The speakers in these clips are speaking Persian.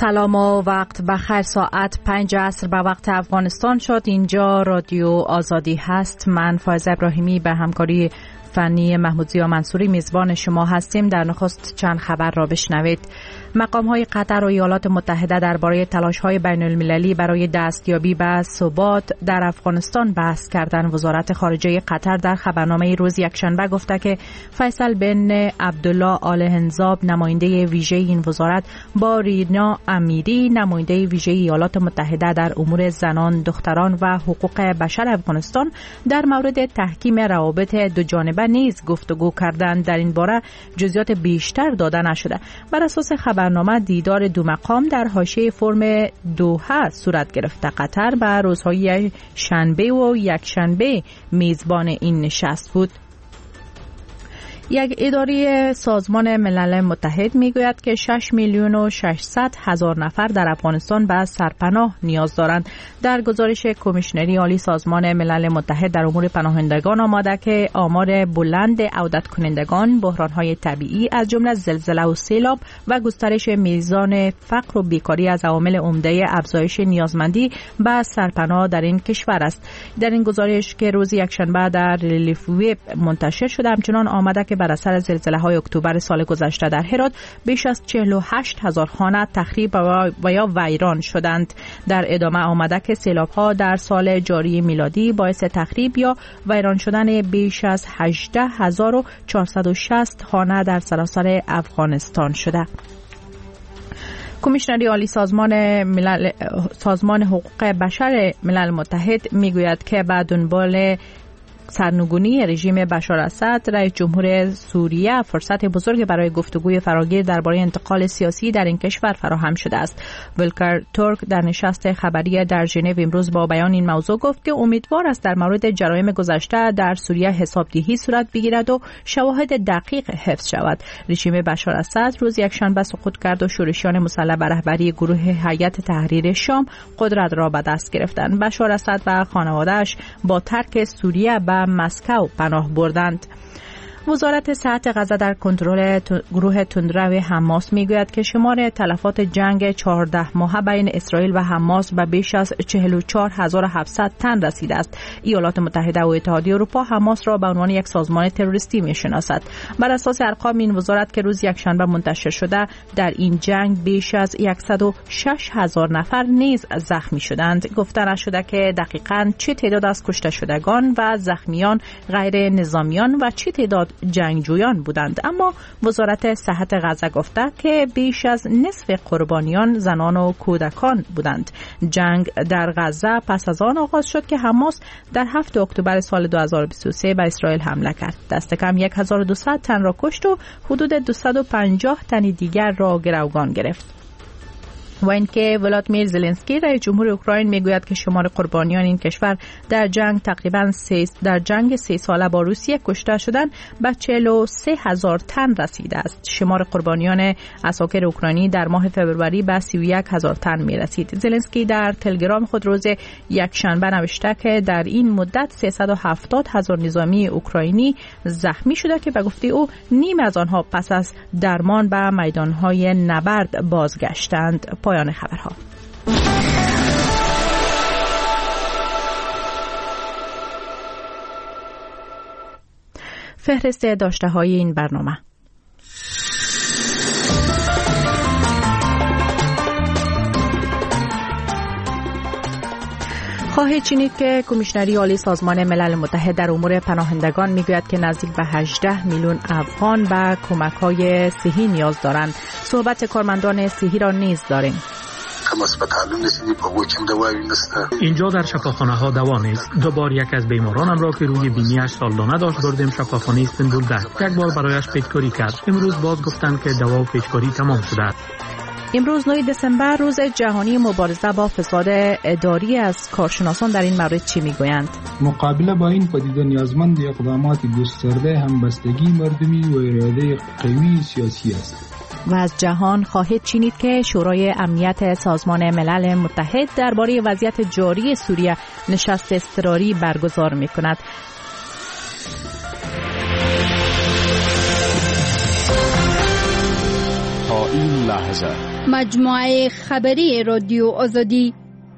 سلام و وقت بخیر. ساعت 5 عصر به وقت افغانستان شد. اینجا رادیو آزادی هست. من فائزه ابراهیمی به همکاری فنی محمودزیا منصوری میزبان شما هستیم. در نخست چند خبر را بشنوید. مقام‌های قطر و ایالات متحده درباره تلاش‌های بین‌المللی برای دستیابی به ثبات در افغانستان بحث کردند. وزارت خارجه قطر در خبرنامه روز یکشنبه گفته که فیصل بن عبدالله آل هنزاب نماینده ویژه این وزارت با رینا امیری نماینده ویژه ایالات متحده در امور زنان، دختران و حقوق بشر افغانستان در مورد تحکیم روابط دو جانبه نیز گفتگو کردند. در این باره جزئیات بیشتر داده نشده. بر اساس برنامه دیدار دو مقام در حاشیه فرم دوحه صورت گرفته. قطر به روزهای شنبه و یکشنبه میزبان این نشست بود. یک اداره سازمان ملل متحد میگوید که 6,600,000 نفر در افغانستان به سرپناه نیاز دارند. در گزارش کمیشنری عالی سازمان ملل متحد در امور پناهندگان آمده که آمار بلند عودت کنندگان، بحران‌های طبیعی از جمله زلزله و سیلاب و گسترش میزان فقر و بیکاری از عوامل عمده افزایش نیازمندی به سرپناه در این کشور است. در این گزارش که روز یکشنبه در ریلیف وب منتشر شده همچنان آمده که بر اثر زلزله‌های اکتبر سال گذشته در هرات بیش از 48,000 خانه تخریب و یا ویران شدند. در ادامه آمده که سیلاب‌ها در سال جاری میلادی باعث تخریب یا ویران شدن بیش از 18,460 خانه در سراسر افغانستان شده. کمیشنری عالی سازمان حقوق بشر ملل متحد میگوید که به دنبال سرنگونی رژیم بشار اسد رئیس جمهور سوریه فرصت بزرگ برای گفتگوی فراگیر درباره انتقال سیاسی در این کشور فراهم شده است. ولکر تورک در نشست خبری در ژنو امروز با بیان این موضوع گفت که امیدوار است در مورد جرایم گذشته در سوریه حسابدهی صورت بگیرد و شواهد دقیق حفظ شود. رژیم بشار اسد روز یکشنبه سقوط کرد و شورشیان مسلح به رهبری گروه هیئت تحریر شام قدرت را به دست گرفتند. بشار اسد و خانواده‌اش با ترک سوریه به مسکو پناه بردند. وزارت صحت غزه در کنترل گروه تندرو حماس میگوید که شمار تلفات جنگ 14 ماهه بین اسرائیل و حماس به بیش از 44,700 تن رسیده است. ایالات متحده و اتحادیه اروپا حماس را به عنوان یک سازمان تروریستی میشناسد. بر اساس ارقام این وزارت که روز یکشنبه منتشر شده در این جنگ بیش از 106,000 نفر نیز زخمی شدند. گفته نشده که دقیقاً چه تعداد از کشته شدگان و زخمیان غیر نظامیان و چه تعداد جنگجویان بودند، اما وزارت صحت غزه گفته که بیش از نصف قربانیان زنان و کودکان بودند. جنگ در غزه پس از آن آغاز شد که حماس در 7 اکتبر سال 2023 به اسرائیل حمله کرد. دست کم 1200 تن را کشت و حدود 250 تن دیگر را گروگان گرفت. و اینکه ولادیمیر زلنسکی رئیس جمهور اوکراین میگوید که شمار قربانیان این کشور در جنگ تقریباً 3 ساله با روسیه کشته شدن به 43,000 تن رسیده است. شمار قربانیان عساکر اوکراینی در ماه فوریه به 31,000 تن می رسید. زلنسکی در تلگرام خود روز یکشنبه نوشته که در این مدت 370,000 نظامی اوکراینی زخمی شده که به گفته او نیم از آنها پس از درمان به میدانهای نبرد بازگشتند. پایان خبرها. فهرست داشته‌های این برنامه. خواهید شنید که کمیشنری عالی سازمان ملل متحد در امور پناهندگان میگوید که نزدیک به 18 میلیون افغان به کمک‌های صحی نیاز دارند. صحبت کارمندان صحی را نیز داریم. اینجا در شفاخانه ها دوا نیست. دوبار یک از بیمارانم را که روی بینیش سالدانه داشت بردیم شفاخانه استنبول ده. یک بار برایش پیچکاری کرد. امروز باز گفتند که دوا و پیچکاری تمام شده. امروز 9 دسامبر روز جهانی مبارزه با فساد اداری از کارشناسان در این مورد چی میگویند؟ مقابله با این پدیده نیازمند اقدامات گسترده همبستگی مردمی و اراده قوی سیاسی است. و از جهان خواهید شنید که شورای امنیت سازمان ملل متحد درباره وضعیت جاری سوریه نشست اضطراری برگزار می‌کند. تا این لحظه مجموعه خبری رادیو آزادی.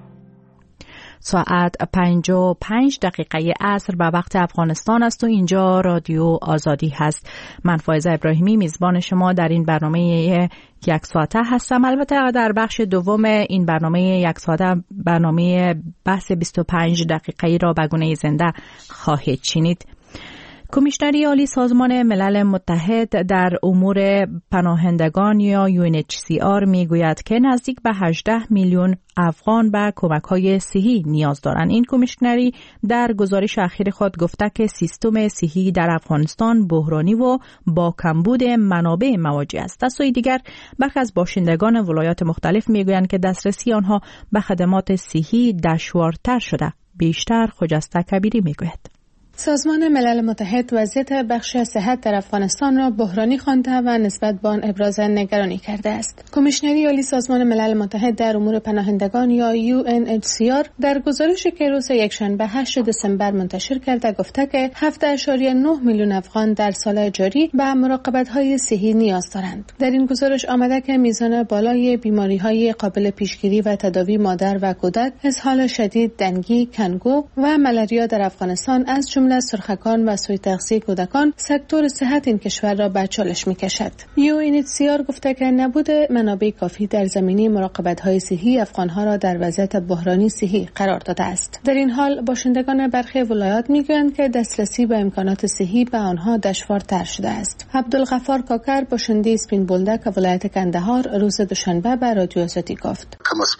ساعت 55 دقیقه عصر به وقت افغانستان است و اینجا رادیو آزادی هست. من فائزه ابراهیمی میزبان شما در این برنامه یک ساعته هستم. البته در بخش دوم این برنامه یک ساعته برنامه بحث 25 دقیقه‌ای را به گونه زنده خواهید شنید. کمیشنری عالی سازمان ملل متحد در امور پناهندگان یا UNHCR میگوید که نزدیک به 18 میلیون افغان به کمک‌های صحی نیاز دارند. این کمیشنری در گزارش اخیر خود گفته که سیستم صحی در افغانستان بحرانی و با کمبود منابع مواجه است. از سوی دیگر برخی از باشندگان ولایات مختلف میگویند که دسترسی آنها به خدمات صحی دشوارتر شده. بیشتر خجسته کبیری میگوید. سازمان ملل متحد وضعیت بخش صحت در افغانستان را بحرانی خوانده و نسبت به آن ابراز نگرانی کرده است. کمیشنری عالی سازمان ملل متحد در امور پناهندگان یا UNHCR در گزارشی که روز یکشنبه 8 دسامبر منتشر کرده گفته که 7.9 میلیون افغان در سال جاری به مراقبت‌های صحی نیاز دارند. در این گزارش آمده که میزان بالای بیماری‌های قابل پیشگیری و تداوی مادر و کودک، اسهال شدید، دنگی، کنگو و ملاریا در افغانستان از جمله سرخکان و سوء تغذیه کودکان سکتور صحت این کشور را به چالش می‌کشد. UNHCR گفته که نبود منابع کافی در زمینه مراقبت‌های صحی افغان‌ها را در وضعیت بحرانی صحی قرار داده است. در این حال باشندگان برخی ولایات می‌گویند که دسترسی به امکانات صحی به آنها دشوارتر شده است. عبدالغفار کاکر باشنده اسپین بولدک ولایت کندهار روز دوشنبه به رادیو آزادی گفت: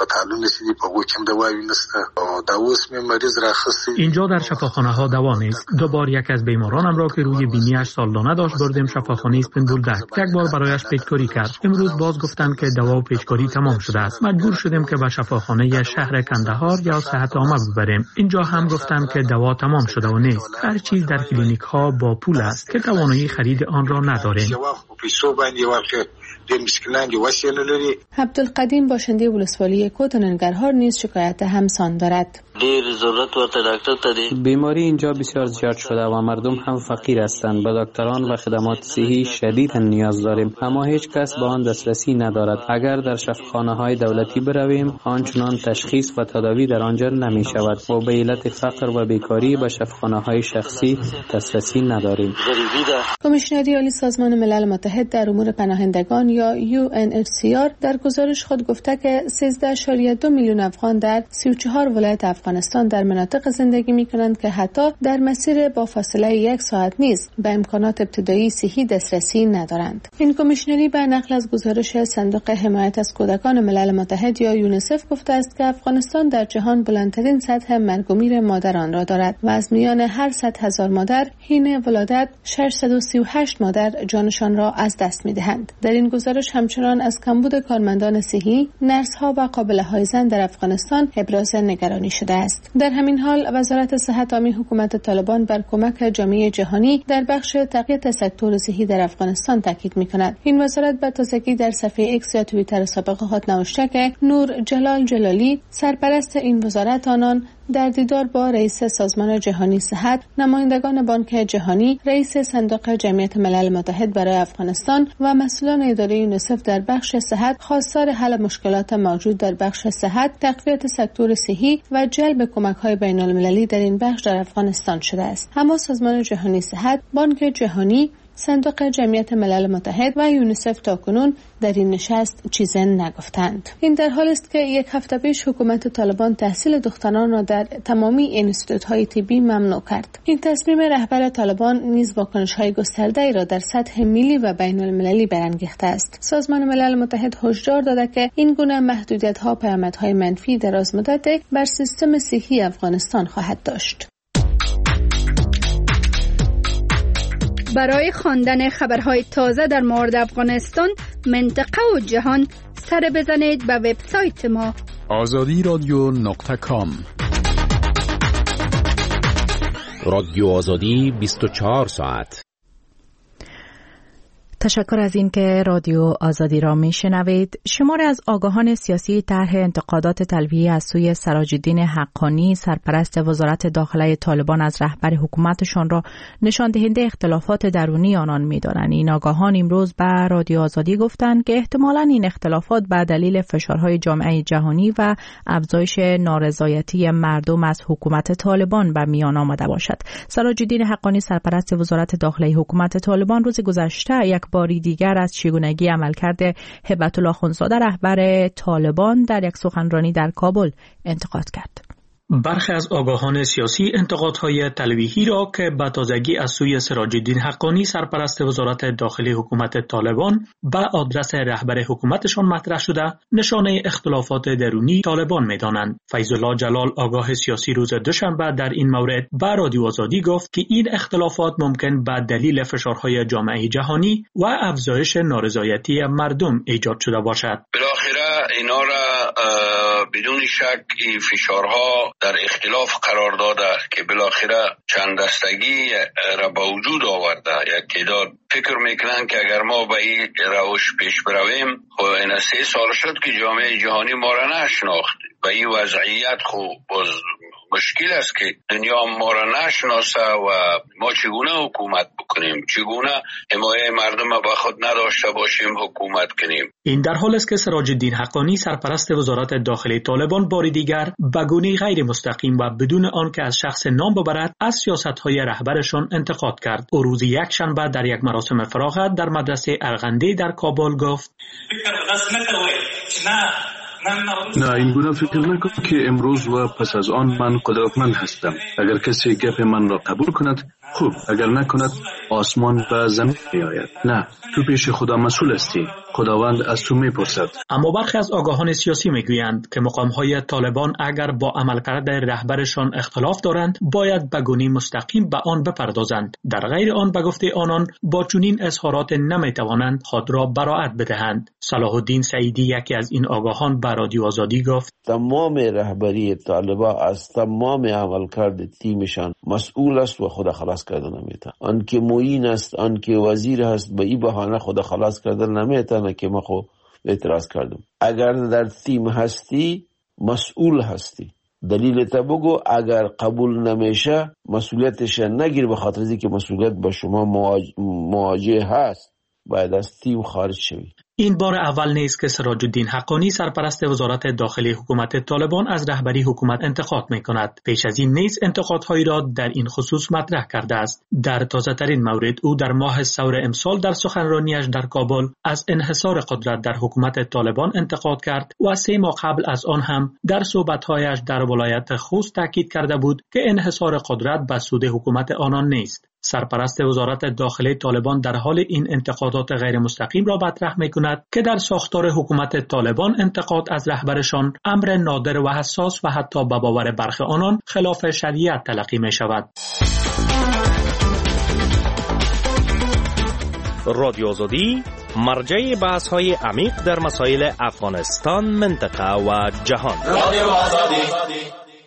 اینجا در شفاخانه‌ها دوا نیست. دوبار یک از بیمارانم را که روی بینیش سالدانه داشت بردیم شفاخانه اسپین بولدک. یک بار برایش پیچکاری کرد. امروز باز گفتند که دوا و پیچکاری تمام شده است. مجبور شدیم که به شفاخانه شهر کندهار یا صحت عامه ببریم. اینجا هم گفتند که دوا تمام شده و نیست. هر چیز در کلینیک ها با پول است که توانایی خرید آن را نداریم. عبدالقدیم باشنده ولسوالی کوت ننگرهار نیز شکایت همسان دارد. بیماری اینجا بسیار زیاد شده و مردم هم فقیر هستند. به دکتران و خدمات صحی شدیداً نیاز داریم، اما هیچ کس به آن دسترسی ندارد. اگر در شفاخانه‌های دولتی برویم آنچنان تشخیص و تداوی در آنجا نمی شود و به علت فقر و بیکاری به شفاخانه‌های شخصی دسترسی نداریم. کمیشنری عالی سازمان ملل متحد در امور پناهندگان یا UNHCR در گزارش خود گفته که 13.2 میلیون افغان در 34 ولایت افغانستان در مناطق زندگی می‌کنند که حتی در مسیر با فاصله 1 ساعت نیز به امکانات ابتدایی صحی دسترسی ندارند. این کمیشنری به نقل از گزارش صندوق حمایت از کودکان ملل متحد یا یونیسف گفته است که افغانستان در جهان بلندترین سطح مرگ و میر مادران را دارد و از میان هر 100,000 مادر حین ولادت 638 مادر جانشان را از دست می‌دهند. در این گزارش همچنان از کمبود کارمندان صحی، نرس‌ها و قابله‌های زن در افغانستان ابراز نگرانی شده است. در همین حال وزارت صحت عامه حکومت طالبان بر کمک جامعه جهانی در بخش تقویت سکتور صحی در افغانستان تاکید می‌کند. این وزارت به تازگی در صفحه ایکس یا توییتر سابق خود نوشته که نور جلال جلالی سرپرست این وزارت آنان در دیدار با رئیس سازمان جهانی صحت، نمایندگان بانک جهانی، رئیس صندوق جمعیت ملل متحد برای افغانستان و مسئولان اداره یونیسف در بخش صحت خواستار حل مشکلات موجود در بخش صحت، تقویت سکتور صحی و جلب کمک‌های بین‌المللی در این بخش در افغانستان شده است. اما سازمان جهانی صحت، بانک جهانی، صندوق جمعیت ملل متحد و یونیسف تاکنون در این نشست چیزی نگفتند. این در حالی است که یک هفته پیش حکومت طالبان تحصیل دختران را در تمامی انستیتوت‌های طبی ممنوع کرد. این تصمیم رهبر طالبان نیز واکنش‌های گسترده‌ای را در سطح ملی و بین‌المللی برانگیخته است. سازمان ملل متحد هشدار داده که این گونه محدودیت‌ها پیامدهای منفی درازمدت بر سیستم صحی افغانستان خواهد داشت. برای خواندن خبرهای تازه در مورد افغانستان، منطقه و جهان سر بزنید به وبسایت ما azadiradio.com. رادیو آزادی 24 ساعت. تشکر از این که رادیو آزادی را میشنوید. شماری از آگاهان سیاسی طرح انتقادات تلویحی از سوی سراج الدین حقانی سرپرست وزارت داخله طالبان از رهبر حکومتشان را نشان دهنده اختلافات درونی آنان می‌دانند. این آگاهان امروز به رادیو آزادی گفتند که احتمالاً این اختلافات به دلیل فشارهای جامعه جهانی و افزایش نارضایتی مردم از حکومت طالبان به میان آمده باشد. سراج الدین حقانی سرپرست وزارت داخله حکومت طالبان روز گذشته یک باری دیگر از چگونگی عملکرد هبت الله اخوندزاده رهبر طالبان در یک سخنرانی در کابل انتقاد کرد. برخی از آگاهان سیاسی انتقادهای تلویحی را که به تازگی از سوی سراج الدین حقانی سرپرست وزارت داخلی حکومت طالبان به آدرس رهبر حکومتشان مطرح شده نشانه اختلافات درونی طالبان می‌دانند. فیض الله جلال آگاه سیاسی روز دوشنبه در این مورد به رادیو آزادی گفت که این اختلافات ممکن به دلیل فشارهای جامعه جهانی و افزایش نارضایتی مردم ایجاد شده باشد. بالاخره اینا را بدون شک این فشارها در اختلاف قرار داده که بالاخره چند دستگی را به وجود آورده. یک تعداد فکر میکنن که اگر ما به این روش پیش برویم خب این 3 سال شد که جامعه جهانی ما را نشناخت. به این وضعیت خب باز مشکل است که دنیا ما را نشناسه و ما چگونه حکومت بکنیم، چگونه حمایه مردم به خود نداشته باشیم حکومت کنیم. این در حال است که سراج الدین حقانی سرپرست وزارت داخلی طالبان بار دیگر به گونه غیر مستقیم و بدون آنکه از شخص نام ببرد از سیاست‌های رهبرشان انتقاد کرد. او روز یکشنبه در یک مراسم فراغت در مدرسه ارغنده در کابل گفت: نه، این گونه فکر نکن که امروز و پس از آن من قدرتمند هستم. اگر کسی گپ من را قبول کند خوب، اگر نکند آسمان به زمین می آید. نه، تو پیش خدا مسئول هستی. خداوند از تو میپرسد. اما برخی از آگاهان سیاسی میگویند که مقامهای طالبان اگر با عملکرد رهبرشان اختلاف دارند باید به گونه مستقیم به آن بپردازند. در غیر آن به گفته آنان با چنین اظهارات نمیتوانند خود را براءت بدهند. صلاح الدین سعیدی یکی از این آگاهان به رادیو آزادی گفت: تمام رهبری طالبان از تمام عملکرد تیمشان مسئول است و خود خلاص کردن نمیتونه. آن که معین است، آن که وزیر هست، به این بهانه خود خلاص کردن نمیتونه که ما خود اعتراض کردم. اگر در تیم هستی مسئول هستی. دلیل تا بگو، اگر قبول نمیشه مسئولیتش نگیر، به خاطر اینکه مسئولیت با شما مواجه هست باید از تیم خارج شوی. این بار اول نیست که سراج الدین حقانی سرپرست وزارت داخلی حکومت طالبان از رهبری حکومت انتقاد می‌کند. پیش از این نیز انتقادهایی را در این خصوص مطرح کرده است. در تازه‌ترین مورد او در ماه ثور امسال در سخنرانیش در کابل از انحصار قدرت در حکومت طالبان انتقاد کرد و 3 ماه قبل از آن هم در صحبت‌هایش در ولایت خوست تاکید کرده بود که انحصار قدرت به سود حکومت آنان نیست. سرپرست وزارت داخلی طالبان در حال این انتقادات غیر مستقیم را مطرح می‌کند که در ساختار حکومت طالبان انتقاد از رهبرشان امر نادر و حساس و حتی به باور برخی آنان خلاف شریعت تلقی می‌شود. رادیو آزادی مرجع بحث‌های عمیق در مسائل افغانستان، منطقه و جهان. رادیو آزادی.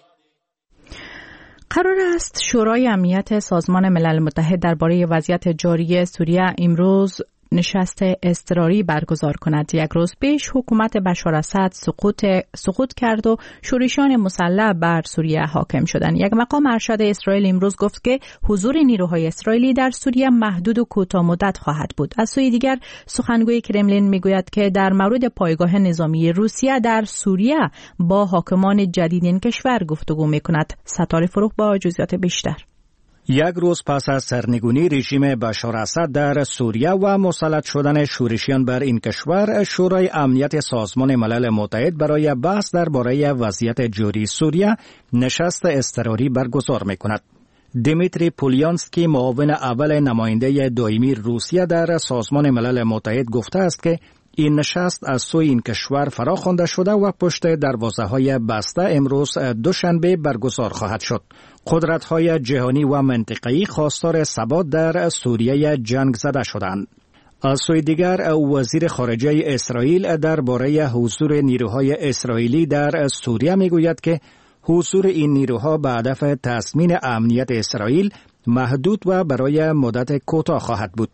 قرار است شورای امنیت سازمان ملل متحد درباره وضعیت جاری سوریه امروز نشست اضطراری برگزار کند. یک روز پیش حکومت بشار اسد سقوط کرد و شورشیان مسلح بر سوریه حاکم شدند. یک مقام ارشد اسرائیل امروز گفت که حضور نیروهای اسرائیلی در سوریه محدود و کوتاه مدت خواهد بود. از سوی دیگر سخنگوی کرملین میگوید که در مورد پایگاه نظامی روسیه در سوریه با حاکمان جدید این کشور گفتگو میکند. ستاره فروغ با جزئیات بیشتر. یک روز پس از سرنگونی رژیم بشار اسد در سوریه و مسلط شدن شورشیان بر این کشور، شورای امنیت سازمان ملل متحد برای بحث درباره وضعیت جاری سوریه نشست اضطراری برگزار می‌کند. دیمیتری پولیانسکی، معاون اول نماینده دائمی روسیه در سازمان ملل متحد، گفته است که این نشست از سوی این کشور فراخوانده شده و پشت دروازه‌های بسته امروز دوشنبه برگزار خواهد شد. قدرت‌های جهانی و منطقه‌ای خواستار ثبات در سوریه جنگ زده شدند. از سوی دیگر وزیر خارجه اسرائیل درباره حضور نیروهای اسرائیلی در سوریه میگوید که حضور این نیروها به هدف تضمین امنیت اسرائیل محدود و برای مدت کوتاه خواهد بود.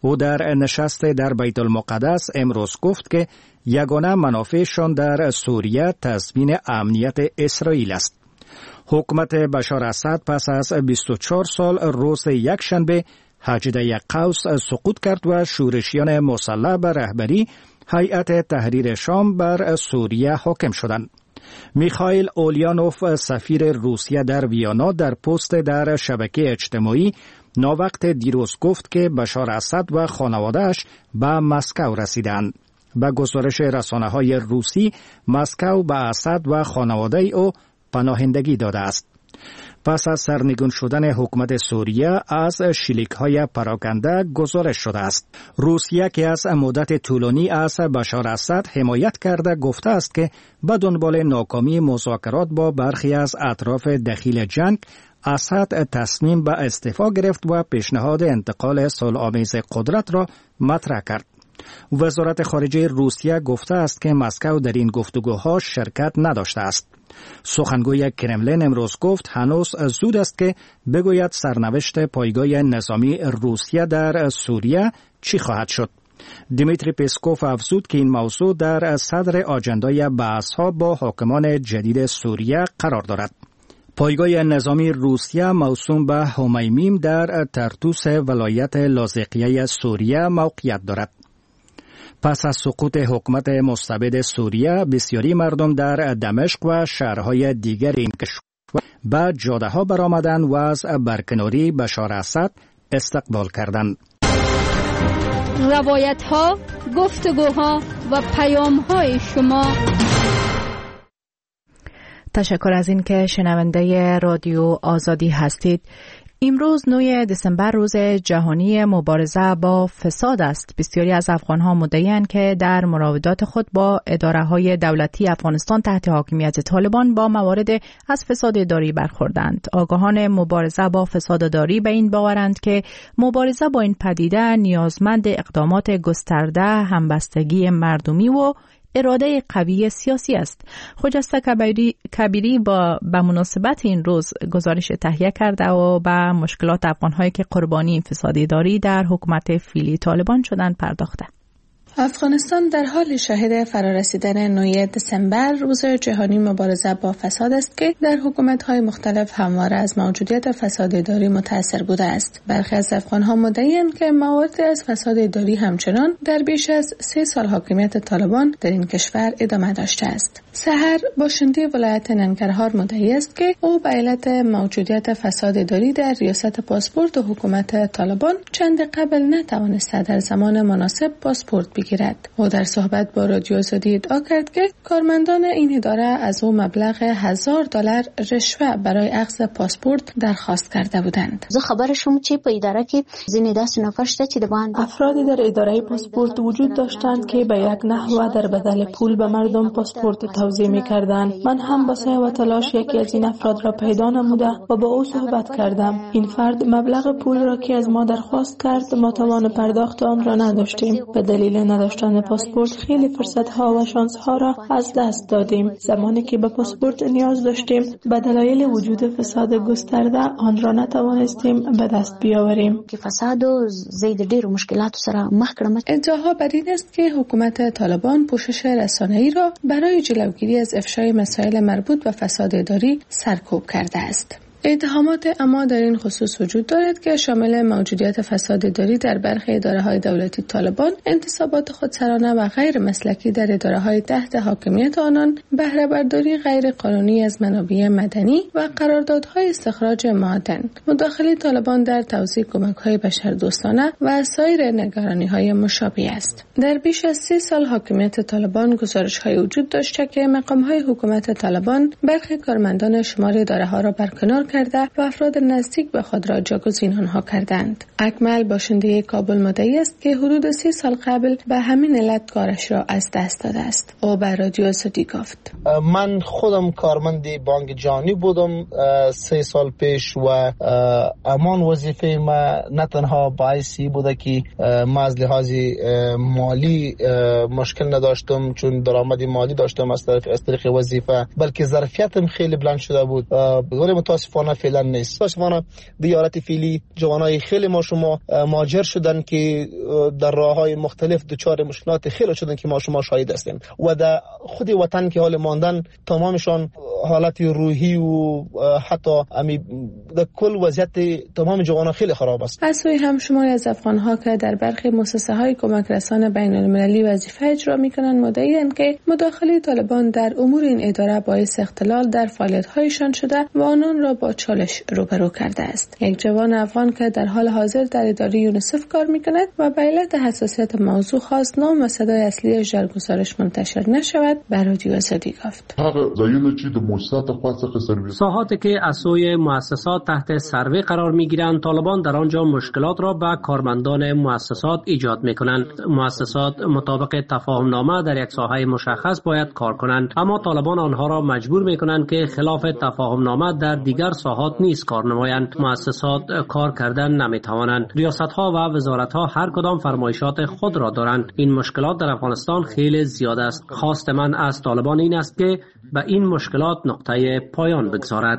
او در نشست در بیت المقدس امروز گفت که یگانه منافعشان در سوریه تضمین امنیت اسرائیل است. حکومت بشار اسد پس از 24 سال روز یکشنبه 18 قوس سقوط کرد و شورشیان مسلح به رهبری هیئت تحریر شام بر سوریه حاکم شدند. میخائیل اولیانوف سفیر روسیه در ویانا در پست در شبکه اجتماعی ناوقت دیروز گفت که بشار اسد و خانواده‌اش به مسکو رسیدند. به گزارش رسانه‌های روسی، مسکو به اسد و خانواده او پناهندگی داده است. پس از سرنگون شدن حکومت سوریه از شلیک‌های پراکنده گزارش شده است. روسیه که از مدت طولانی از بشار اسد حمایت کرده گفته است که به دنبال ناکامی مذاکرات با برخی از اطراف دخیل جنگ، اسد تصمیم به استعفا گرفت و پیشنهاد انتقال صلح‌آمیز قدرت را مطرح کرد. وزارت خارجه روسیه گفته است که مسکو در این گفتگوها شرکت نداشته است. سخنگوی کرملین امروز گفت هنوز زود است که بگوید سرنوشت پایگاه نظامی روسیه در سوریه چی خواهد شد. دیمیتری پسکوف افزود که این موضوع در صدر آجندای بحث‌ها با حاکمان جدید سوریه قرار دارد. پایگاه نظامی روسیه موسوم به همیمیم در ترتوس ولایت لاذقیه سوریه موقعیت دارد. پس از سقوط حکومت مستبد سوریه، بسیاری مردم در دمشق و شهرهای دیگر این کشور به جاده‌ها برآمدند و از برکناری بشار اسد استقبال کردند. روایت‌ها، گفتگوها و پیام‌های شما. تشکر از این که شنونده رادیو آزادی هستید. امروز 9 دسامبر روز جهانی مبارزه با فساد است. بسیاری از افغان‌ها مدعی‌اند که در مراودات خود با اداره‌های دولتی افغانستان تحت حاکمیت طالبان با موارد از فساد اداری برخوردند. آگاهان مبارزه با فساد اداری به این باورند که مبارزه با این پدیده نیازمند اقدامات گسترده، همبستگی مردمی و اراده قوی سیاسی است. خجسته کبیری به مناسبت این روز گزارش تهیه کرده و به مشکلات افغان‌هایی که قربانی این فساد اداری در حکومت فعلی طالبان شدند پرداخته. افغانستان در حال شاهد فرارسیدن 9 دسامبر روز جهانی مبارزه با فساد است که در حکومت‌های مختلف همواره از موجودیت فساد اداری متأثر بوده است. برخی از افغان‌ها مدعی‌اند که موارد از فساد اداری همچنان در بیش از 3 سال حاکمیت طالبان در این کشور ادامه داشته است. سحر باشنده ولایت ننگرهار مدعی است که او به علت موجودیت فساد اداری در ریاست پاسپورت و حکومت طالبان چند قبل نتوانسته در زمان مناسب پاسپورت بگیرد. او در صحبت با رادیو آزادی ادعا کرد که کارمندان این اداره از او مبلغ $1000 رشوه برای اخذ پاسپورت درخواست کرده بودند. زه خبرشم چې په اداره کې ځینې داسې نفر شته چې د باندې افرادی در اداره پاسپورت وجود داشتند که به یک نحو در بدل پول به مردم پاسپورت توزیع می‌کردند. من هم با سعی و تلاش یکی از این افراد را پیدا نموده و با او صحبت کردم. این فرد مبلغ پول را که از ما درخواست کرد ما توان پرداخت آن را نداشتیم. به دلیل نداشتن پاسپورت خیلی فرصت‌ها و شانس‌ها را از دست دادیم. زمانی که به پاسپورت نیاز داشتیم به دلایل وجود فساد گسترده آن را نتوانستیم به دست بیاوریم. که فساد و زید ډیرو مشکلاتو سره مخ کړم. ادعاها بر این است که حکومت طالبان پوشش رسانه‌ای را برای جلوگیری از افشای مسائل مربوط به فساد اداری سرکوب کرده است. اتهامات اما در این خصوص وجود دارد که شامل موجودیت فساد اداری در برخی اداره‌های دولتی طالبان، انتصابات خودسرانه و غیر مسلکی در اداره‌های تحت حاکمیت آنان، بهره برداری غیر قانونی از منابع مدنی و قراردادهای استخراج معادن، مداخله طالبان در توزیع کمک‌های بشردوستانه و سایر نگرانی‌های مشابه است. در بیش از 3 سال حاکمیت طالبان گزارش‌های وجود داشته که مقام‌های حکومت طالبان برخی کارمندان شمار اداره‌ها را برکنار کرده و افراد نزدیک به خود را جاگزین آنها کردند. اکمل باشنده کابل مدعی است که حدود 3 سال قبل به همین علت کارش را از دست داده است. او بر رادیو آزادی گفت: من خودم کارمند بانک جهانی بودم 3 سال پیش و امان وظیفه ما نه تنها باعثی بوده که ما از لحاظ مالی مشکل نداشتم چون درآمد مالی داشتم از طریق وظیفه، بلکه ظرفیتم خیلی بلند شده بود. ولی متاسفانه متاسفانه فعلا نیست. متاسفانه در حالت فعلی جوانای خیلی ما شما مهاجر شدن که در راههای مختلف دچار مشکلات خیلی شدن که ما شما شاهد هستیم و در خود وطن که حال ماندن تمامشان حالت روحی و حتی در کل وضعیت تمام جوانان خیلی خراب است. از سوی هم شماری از افغان‌ها که در برخی مؤسسه‌های کمک رسان بین‌المللی وظیفه اجرا می‌کنند مدعی‌اند که مداخله طالبان در امور این اداره باعث اختلال در فعالیت‌هایشان شده و آنان را با چالش روبرو کرده است. یک جوان افغان که در حال حاضر در اداره یونیسف کار می‌کند و به علت حساسیت موضوع خواست نام و صدای اصلیش در گزارش منتشر نشود به رادیو آزادی گفت. ساحاتی که از سوی مؤسسات تحت سروی قرار می‌گیرند طالبان در آنجا مشکلات را به کارمندان مؤسسات ایجاد می‌کنند. مؤسسات مطابق تفاهمنامه در یک ساحه مشخص باید کار کنند، اما طالبان آنها را مجبور می‌کنند که خلاف تفاهمنامه در دیگر ساحات نیز کار نمایند. مؤسسات کار کردن نمی‌توانند. ریاست‌ها و وزارت‌ها هر کدام فرمایشات خود را دارند. این مشکلات در افغانستان خیلی زیاد است. خواست من از طالبان این است که به این مشکلات نقطه پایان بگذارد.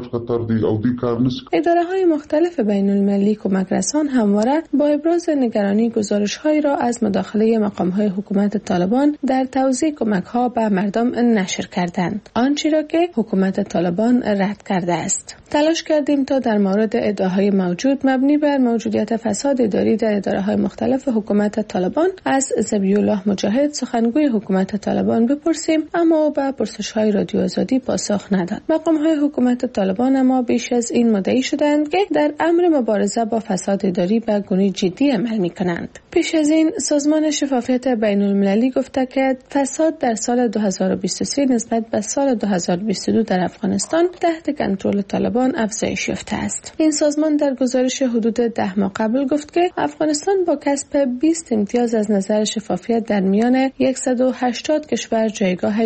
اداره‌های مختلف بین‌المللی کمک رسان همواره با ابراز نگرانی گزارش‌هایی را از مداخله مقام‌های حکومت طالبان در توزیع کمک‌ها به مردم نشر کردند، آنچه را که حکومت طالبان رد کرده است. تلاش کردیم تا در مورد ادعاهای موجود مبنی بر موجودیت فساد اداری در اداره‌های مختلف حکومت طالبان از ذبیح‌الله مجاهد سخنگوی حکومت طالبان بپرسیم، اما به پرسش‌های رادیو آزادی پاسخ نداد. مقام‌های حکومت طالبان اما بیش از این مدعی شدند که در امر مبارزه با فساد اداری به گونه جدی عمل می‌کنند. پیش از این سازمان شفافیت بین‌المللی گفته که فساد در سال 2023 نسبت به سال 2022 در افغانستان تحت کنترل طالبان افزایش یافته است. این سازمان در گزارش حدود 10 ماه قبل گفت که افغانستان با کسب 20 امتیاز از نظر شفافیت در میان 180 کشور جایگاه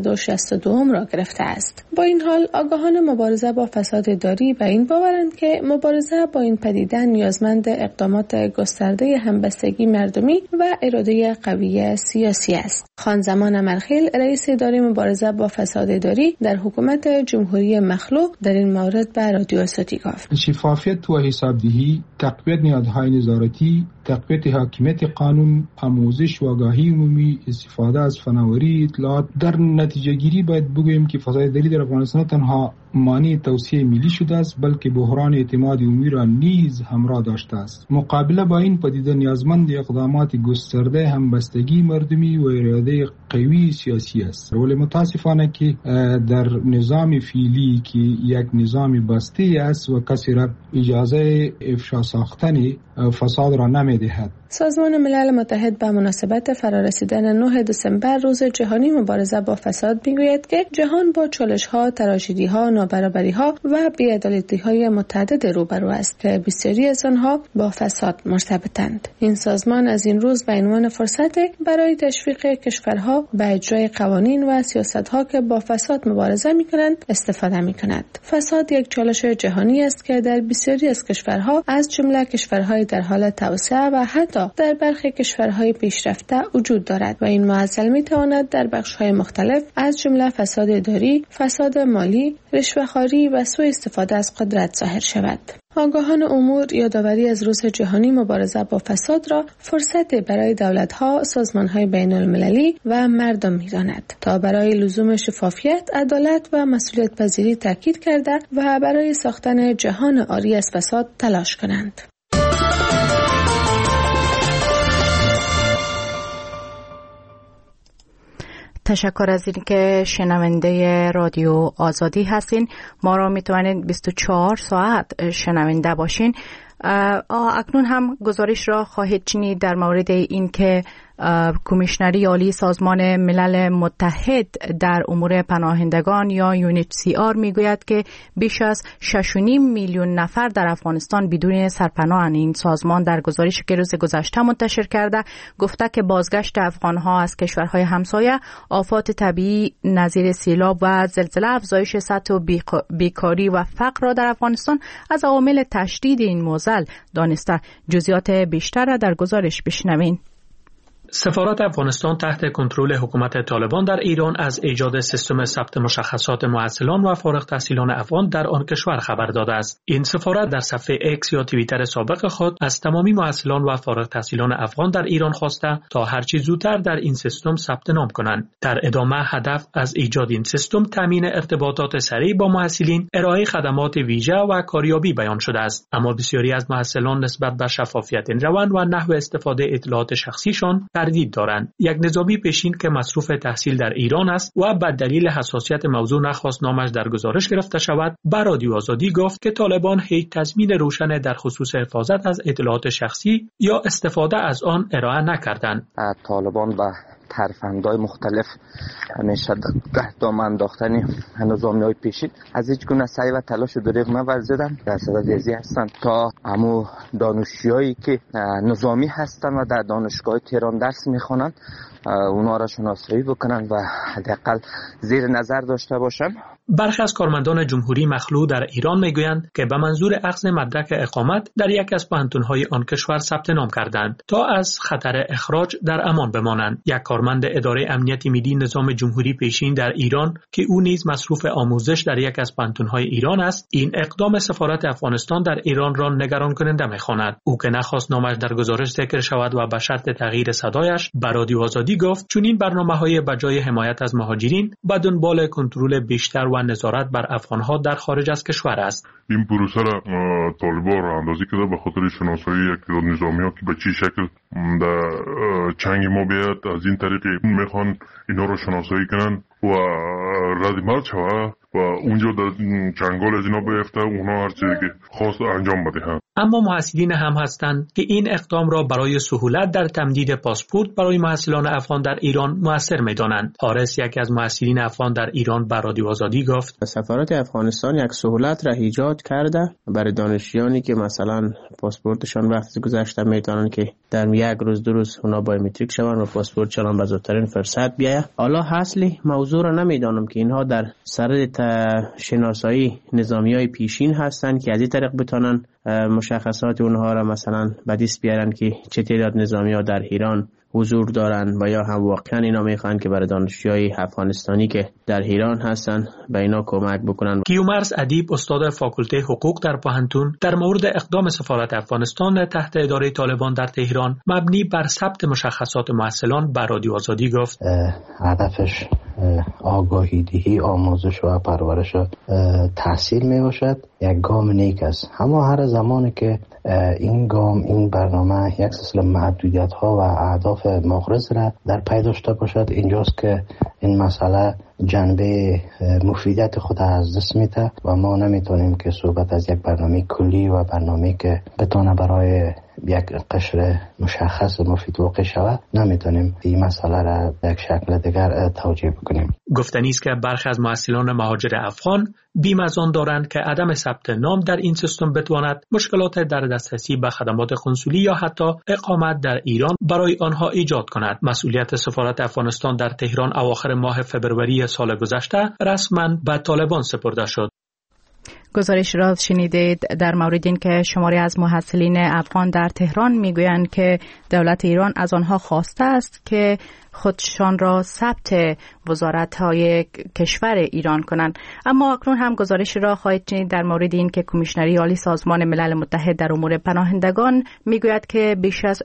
162 را گرفته است. با این حال آگاهان مبارزه با فساد اداری به این باورند که مبارزه با این پدیده نیازمند اقدامات گسترده همبستگی مردمی و اراده قوی سیاسی است. خانزمان امرخیل رئیس اداره مبارزه با فساد اداری در حکومت جمهوری مخلوع در این مورد به رادیو آزادی گفت: شفافیت و حسابدهی، تقویت نهادهای نظارتی، تقویت حاکمیت قانون، آموزش و آگاهی عمومی، استفاده از فناوری اطلاعات. در نتیجه گیری باید بگوییم که فساد اداری در افغانستان تنها مانع توسعه ملی شده است، بلکه بحران اعتماد عمومی را نیز همراه داشته است. مقابله با این پدیده نیازمند اقدامات گسترده همبستگی مردمی و اراده قوی سیاسی است. ولی متاسفانه که در نظام فعلی که یک نظام بسته است و کسی را اجازه افشا ساختن فساد را نمی‌دهد. سازمان ملل متحد به مناسبت فرارسیدن 9 دسامبر روز جهانی مبارزه با فساد میگوید که جهان با چالش‌ها، تراژدی‌ها، نابرابری‌ها و بی‌عدالتی‌های متعدد روبرو است که بسیاری از آنها با فساد مرتبطند. این سازمان از این روز به عنوان فرصت برای تشویق کشورها به اجرای قوانین و سیاست‌ها که با فساد مبارزه می‌کنند استفاده می‌کند. فساد یک چالش جهانی است که در بسیاری از کشورها از جمله کشورهای در حال توسعه و حتی در برخی کشورهای پیشرفته وجود دارد و این معضل می‌تواند در بخش‌های مختلف از جمله فساد اداری، فساد مالی، رشوه‌خواری و سوء استفاده از قدرت ظاهر شود. آگاهان امور یادآوری از روز جهانی مبارزه با فساد را فرصت برای دولت‌ها، سازمان‌های بین‌المللی و مردم می‌داند تا برای لزوم شفافیت، عدالت و مسئولیت پذیری تاکید کرده و برای ساختن جهان عاری از فساد تلاش کنند. تشکر از این که شنونده رادیو آزادی هستین. ما را میتونید 24 ساعت شنونده باشین. اکنون هم گزارش را خواهید شنید در مورد این که کمیشنری عالی سازمان ملل متحد در امور پناهندگان یا UNHCR میگوید که بیش از 6.5 میلیون نفر در افغانستان بدون سرپناهند. این سازمان در گزارشی که روز گذشته منتشر کرده گفته که بازگشت افغانها از کشورهای همسایه، آفات طبیعی نظیر سیلاب و زلزله، افزایش سطح بیکاری و فقر را در افغانستان از عوامل تشدید این معضل دانسته. جزئیات بیشتر را در گزارش بشنوین. سفارت افغانستان تحت کنترل حکومت طالبان در ایران از ایجاد سیستم ثبت مشخصات محصلان و فارغ التحصیلان افغان در آن کشور خبر داده است. این سفارت در صفحه اکس یا توییتر سابق خود از تمامی محصلان و فارغ التحصیلان افغان در ایران خواسته تا هر چه زودتر در این سیستم ثبت نام کنند. در ادامه هدف از ایجاد این سیستم تامین ارتباطات سریع با محصلین، ارائه خدمات ویژه و کاریابی بیان شده است. اما بسیاری از محصلان نسبت به شفافیت این روند و نحو استفاده اطلاعات شخصیشان تردید دارند. یک نظامی پیشین که مصروف تحصیل در ایران است و به دلیل حساسیت موضوع نخواست نامش در گزارش گرفته شود، به رادیو آزادی گفت که طالبان هیچ تضمین روشن در خصوص حفاظت از اطلاعات شخصی یا استفاده از آن ارائه نکردند. طالبان به ترفندهای مختلف همیشه دام انداختن نظامی‌های پیشین از هیچ گونه سعی و تلاش و دریغ نورزیدن. در صدد ازی هستند تا همو دانشجویایی که نظامی هستند و در دانشگاه تهران درس میخوانند اونا را شناسایی بکنن و حداقل زیر نظر داشته باشن. برخی از کارمندان جمهوری مخلوع در ایران میگویند که به منظور اخذ مدرک اقامت در یک از پوهنتون‌های آن کشور ثبت نام کردند تا از خطر اخراج در امان بمانند. یک کارمند اداره امنیت ملی نظام جمهوری پیشین در ایران که او نیز مصروف آموزش در یک از پوهنتون‌های ایران است، این اقدام سفارت افغانستان در ایران را نگران کننده می‌خواند. او که نخواست نامش در گزارش ذکر شود و به شرط تغییر صدایش به رادیو آزادی گفت چون این برنامه‌های بجای حمایت از مهاجرین به دنبال کنترل بیشتر و نظارت بر افغان‌ها در خارج از کشور است. این پروسه را طالبان را اندازی کرده به خاطر شناسایی یک تعداد نظامی‌ها که به چه شکل در چنگ ما بیاد، از این طریق میخوان اینا رو شناسایی کنن و رد مرد شوه و اونجا در چنگال از اینا بیفته اونا هر چیزی که خواست انجام بدهند. اما محصلین هم هستند که این اقدام را برای سهولت در تمدید پاسپورت برای محصلان افغان در ایران مؤثر می‌دانند. حارس یکی از محصلین افغان در ایران به رادیو آزادی گفت سفارت افغانستان یک سهولت را ایجاد کرده برای دانشجویانی که مثلا پاسپورتشان وقتی گذشته میتونن که در یک روز دو روز اونا بایومتریک شون و پاسپورتشان به زودترین فرصت بیاید. حالا اصلی موضوع را نمیدانم که اینها در سر شناسایی نظامی‌های پیشین هستند که از این طریق بتونن مشخصات اونها را مثلا به دست بیارن که چه تعداد نظامی‌ها در ایران حضور دارن و یا هم واقعا اینا میخوان که برای دانشجوهای افغانستانی که در ایران هستن به اینا کمک بکنن. کیومرث ادیب استاد فاکولته حقوق در پوهنتون در مورد اقدام سفارت افغانستان تحت اداره طالبان در تهران مبنی بر ثبت مشخصات محصلان به رادیو آزادی گفت هدفش آگاهی دهی، آموزش و پرورش تحصیل می باشد. یک گام نیک است، اما هر زمانی که این برنامه یک سلسله محدودیت ها و اهداف مغرض را در پی داشته باشد، اینجاست که این مسئله جنبه مفیدیت خود از دست میده و ما نمیتونیم که صحبت از یک برنامه کلی و برنامه که بتونه برای یک قشر مشخص مفید واقع شود نمیتونیم این مسئله را به یک شکل دیگر توجیه بکنیم. گفتنی است که برخی از محصلان مهاجر افغان بیم از آن دارند که عدم ثبت نام در این سیستم بتواند مشکلات در دسترسی به خدمات کنسولی یا حتی اقامت در ایران برای آنها ایجاد کند. مسئولیت سفارت افغانستان در تهران اواخر ماه فبروری سال گذشته رسما به طالبان سپرده شد. گزارش را شنیدید در مورد این که شماری از محصلین افغان در تهران میگویند که دولت ایران از آنها خواسته است که خودشان را ثبت وزارت‌های کشور ایران کنند. اما اکنون هم گزارش را خواهید شنید در مورد این که کمیشنری عالی سازمان ملل متحد در امور پناهندگان میگوید که بیش از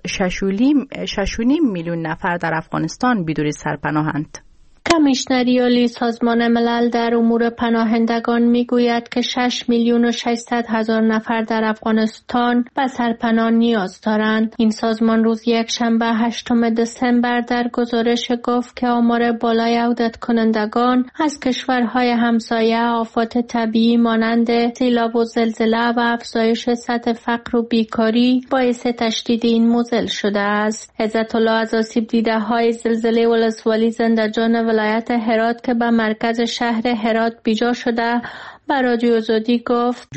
6.5 میلیون نفر در افغانستان بدون سرپناهند. کمیشنری عالی سازمان ملل در امور پناهندگان میگوید که 6,600,000 نفر در افغانستان به سرپناه نیاز دارند. این سازمان روز یکشنبه 8 دسامبر در گزارش گفت که آمار بالای عودت کنندگان از کشورهای همسایه آفات طبیعی مانند سیلاب و زلزله و افزایش سطح فقر و بیکاری باعث تشدید این معضل شده است. عزت الله از آسیب دیده های زلزله ولسوالی زندجان ولایت هرات که به مرکز شهر هرات بیجا شده به رادیو آزادی گفت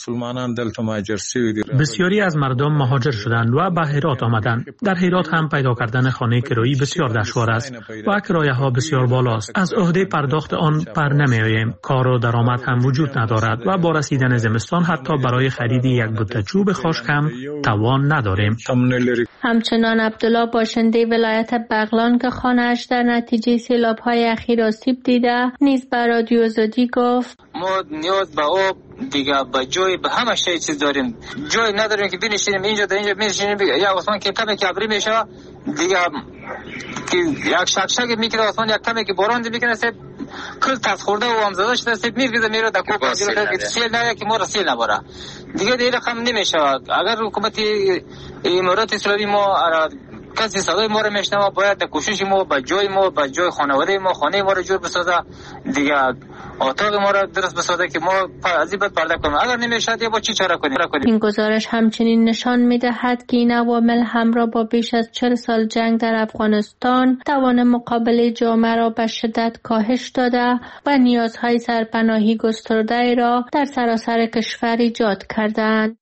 بسیاری از مردم مهاجر شدند و به هرات آمدند. در هرات هم پیدا کردن خانه کرایی بسیار دشوار است و کرایه ها بسیار بالاست. از عهده پرداخت آن پر نمی آییم. کار و درآمد هم وجود ندارد و با رسیدن زمستان حتی برای خرید یک بوته چوب خشک هم توان نداریم. همچنان عبدالله باشنده ولایت بغلان که خانه‌اش در نتیجه سیلاب‌های اخیر آسیب دیده نیز به رادیو آزادی گفت ما نیاز به آب دیگه به جای به همه شی چیز داریم، جای نداریم که بنشینیم اینجا در اینجا بنشینیم. یا آسمان که کمی که ابری میشه دیگه که یک شک میکنه آسمان، یک کمی که باران میکنه سه کل تسخورده و همزده شده سه میرگیزه میره در کوپ که سیل نره که ما را سیل نباره دیگه دیگه رقم نمیشه. اگر حکومت امارات اسلامی ما کسی صدای ما رو میشنوه باید در کوشش ما به جای خانواده ما خانه ما رو جور بسازه دیگه، اتاق ما را درست بسازه که ما از این بعد پرده کنیم. اگر نمیشه یا با چی چاره کنیم. این گزارش همچنین نشان میدهد که این عوامل همراه با بیش از 40 سال جنگ در افغانستان توان مقابله جامعه را به شدت کاهش داده و نیازهای سرپناهی گسترده را در سراسر کشور ایجاد کردند.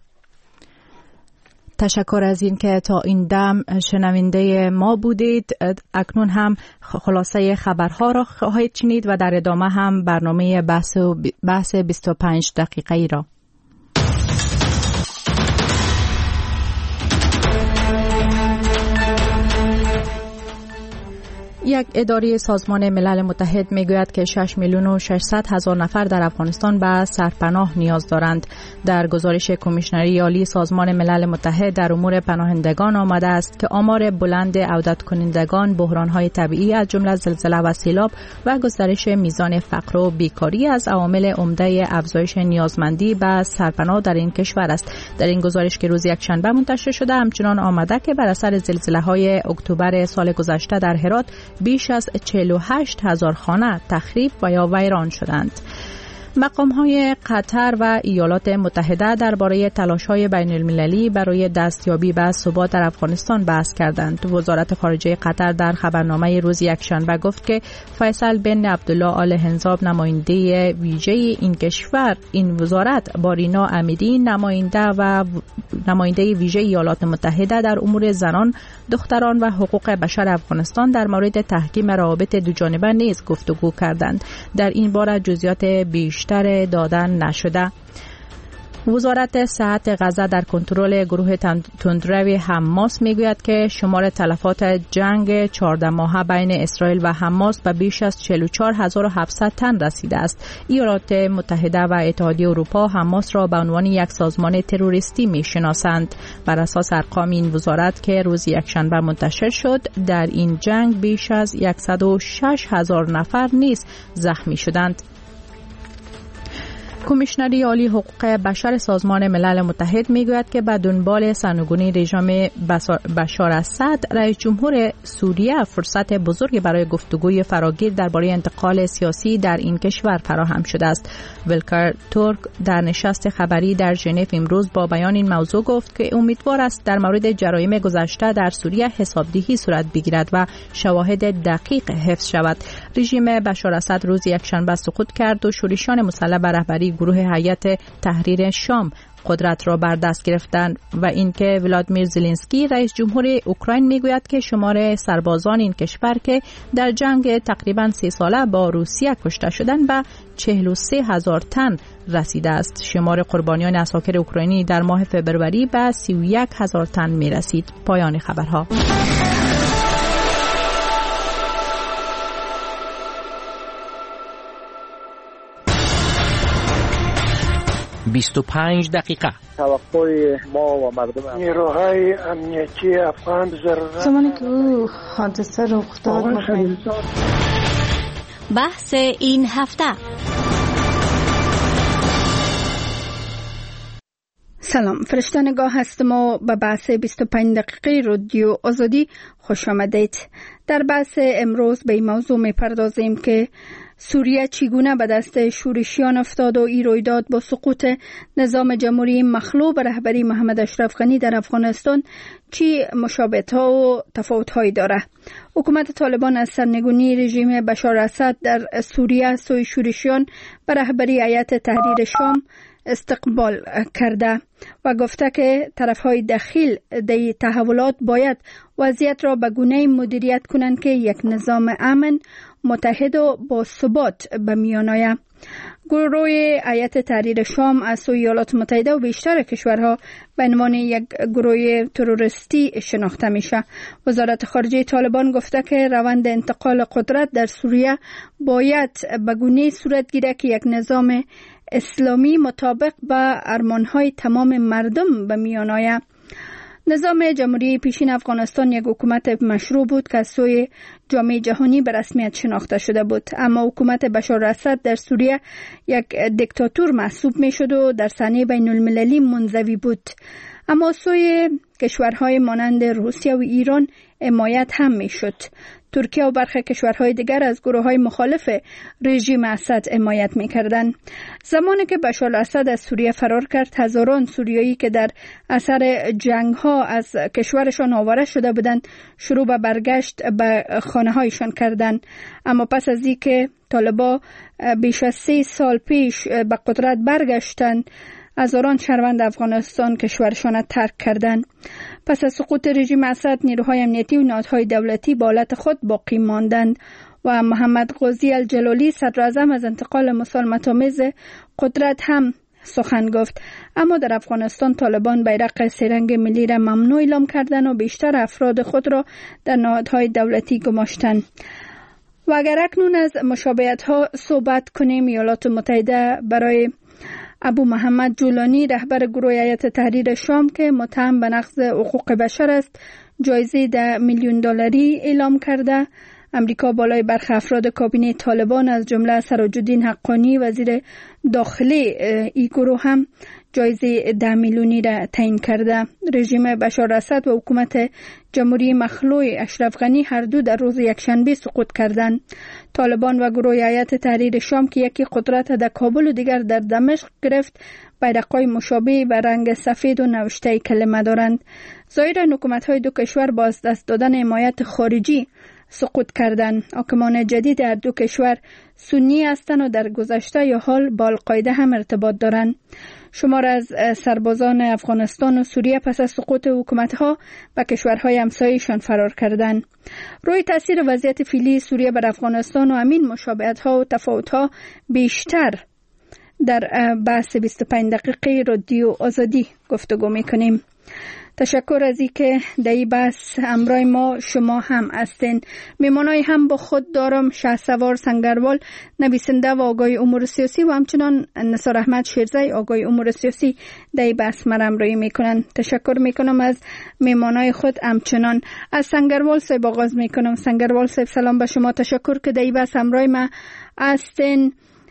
تشکر از این که تا این دم شنونده ما بودید. اکنون هم خلاصه خبرها را خواهید شنید و در ادامه هم برنامه بحث 25 دقیقه‌ای را. یک اداره سازمان ملل متحد میگوید که 6,600,000 نفر در افغانستان به سرپناه نیاز دارند. در گزارش کمیشنری عالی سازمان ملل متحد در امور پناهندگان آمده است که آمار بلند عودت کنندگان، بحران‌های طبیعی از جمله زلزله و سیلاب و گسترش میزان فقر و بیکاری از عوامل عمده افزایش نیازمندی به سرپناه در این کشور است. در این گزارش که روز یکشنبه منتشر شده همچنان آمده که بر اثر زلزله‌های اکتبر سال گذشته در هرات بیش از 48,000 خانه تخریب و یا ویران شدند. مقام‌های قطر و ایالات متحده درباره تلاش‌های بین‌المللی برای دستیابی به ثبات در افغانستان بحث کردند. وزارت خارجه قطر در خبرنامه روز یکشنبه گفت که فیصل بن عبدالله آل حنزاب نماینده ویژه این کشور، این وزارت با رینا امیدی نماینده ویژه ایالات متحده در امور زنان، دختران و حقوق بشر افغانستان در مورد تحکیم روابط دوجانبه نیز گفتگو کردند. در این باره جزئیات بیشتر دادن نشده. وزارت صحت غزه در کنترل گروه تندروی حماس میگوید که شمار تلفات جنگ 14 ماهه بین اسرائیل و حماس به بیش از 44,700 تن رسیده است. ایالات متحده و اتحادیه اروپا حماس را به عنوان یک سازمان تروریستی میشناسند. بر اساس ارقام این وزارت که روز یکشنبه منتشر شد، در این جنگ بیش از 106,000 نفر نیز زخمی شدند. کمیشنری عالی حقوق بشر سازمان ملل متحد میگوید که به دنبال سرنگونی رژیم بشار اسد، رئیس جمهور سوریه فرصت بزرگی برای گفتگوی فراگیر درباره انتقال سیاسی در این کشور فراهم شده است. ولکر تورک در نشست خبری در ژنو امروز با بیان این موضوع گفت که امیدوار است در مورد جرایم گذشته در سوریه حسابدهی صورت بگیرد و شواهد دقیق حفظ شود. رژیم بشار اسد روز یکشنبه سقوط کرد و شورشیان مسلح به رهبری گروه هیئت تحریر شام قدرت را بر دست گرفتند و اینکه ولادیمیر زلنسکی رئیس جمهور اوکراین میگوید که شمار سربازان این کشور که در جنگ تقریبا 3 ساله با روسیه کشته شدند به 43,000 تن رسیده است. شمار قربانیان عساکر اوکراینی در ماه فوریه به 31,000 تن می رسید. پایان خبرها. 25 دقیقه. توقع ما و مردم نیروهای امنیتی افغان ضرورت زمانی که او حادثه رخ داد بحث این هفته. سلام، فرشته نگاه هستم و به بحث 25 دقیقه رادیو آزادی خوش آمدید. در بحث امروز به این موضوع می پردازیم که سوریه چگونه به دست شورشیان افتاد و این رویداد با سقوط نظام جمهوری مخلوع به رهبری محمد اشرف غنی در افغانستان چی مشابهت‌ها و تفاوت‌هایی داره. حکومت طالبان از سرنگونی رژیم بشار اسد در سوریه سوی شورشیان به رهبری هیئت تحریر شام استقبال کرده و گفته که طرف‌های دخیل در تحولات باید وضعیت را به گونه‌ای مدیریت کنند که یک نظام امن، متحد و با ثبات به میان آید. گروه هیئت تحریر شام از سوی ایالات متحده و بیشتر کشورها به عنوان یک گروه تروریستی شناخته میشه. وزارت خارجه طالبان گفته که روند انتقال قدرت در سوریه باید به گونه صورت گیره که یک نظام اسلامی مطابق با ارمانهای تمام مردم به میان آید. نظام جمهوری پیشین افغانستان یک حکومت مشروع بود که از سوی جامعه جهانی به رسمیت شناخته شده بود، اما حکومت بشار اسد در سوریه یک دیکتاتور محسوب می شد و در صحنه بین المللی منزوی بود. اما سوی کشورهای مانند روسیه و ایران حمایت هم می شد. ترکیه و برخی کشورهای دیگر از گروه‌های مخالف رژیم اسد حمایت می‌کردند. زمانی که بشار اسد از سوریه فرار کرد، هزاران سوریایی که در اثر جنگ‌ها از کشورشان آواره شده بودند، شروع به برگشت به خانه‌هایشان کردند. اما پس از اینکه طالبان بیش از 3 سال پیش به قدرت برگشتند، هزاران شهروند افغانستان کشورشان ترک کردند. پس از سقوط رژیم اسد، نیروهای امنیتی و نهادهای دولتی به حالت خود باقی ماندند و محمد قاضی الجلالی صدر اعظم از انتقال مسالمت‌آمیز قدرت هم سخن گفت. اما در افغانستان طالبان بیرق سه‌رنگ ملی را ممنوع اعلام کردند و بیشتر افراد خود را در نهادهای دولتی گماشتند. و اگر اکنون از مشابهت‌ها صحبت کنیم، ایالات متحده برای ابو محمد جولانی رهبر گروه هیئت تحریر شام که متهم به نقض حقوق بشر است جایزه $10 میلیون اعلام کرده. امریکا بالای برخی افراد کابینه طالبان از جمله سراج‌الدین حقانی وزیر داخلی این گروه هم جایزه $10 میلیونی را تعیین کرده. رژیم بشار اسد و حکومت جمهوری مخلوع اشرف غنی هر دو در روز یکشنبه سقوط کردند. طالبان و گروه هیئت تحریر شام که یکی قدرت در کابل و دیگر در دمشق گرفت، بیرق‌های مشابه به رنگ سفید و نوشته کلمه دارند. ظاهراً حکومت‌های دو کشور با از دست دادن حمایت خارجی سقوط کردند. حاکمان جدید در دو کشور سنی هستند و در گذشته یا حال با القاعده هم ارتباط دارند. شمار از سربازان افغانستان و سوریه پس از سقوط حکومت‌ها به کشورهای همسایه‌شان فرار کردند. روی تاثیر وضعیت فعلی سوریه بر افغانستان و همین مشابهت‌ها و تفاوت‌ها بیشتر در بحث 25 دقیقه رادیو آزادی گفتگو می‌کنیم. تشکر از اینکه در این بحث همراه ما شما هم هستین. میمانای هم با خود دارم شهسوار سنگروال، نویسنده و آگاه امور سیاسی، و همچنان نثار احمد شیرزی، آگاه امور سیاسی در این بحث مرا همراهی میکنن. تشکر میکنم از میمانای خود. همچنان از سنگروال صاحب آغاز میکنم. سنگروال صاحب سلام به شما، تشکر که در این بحث همراه ما هستین.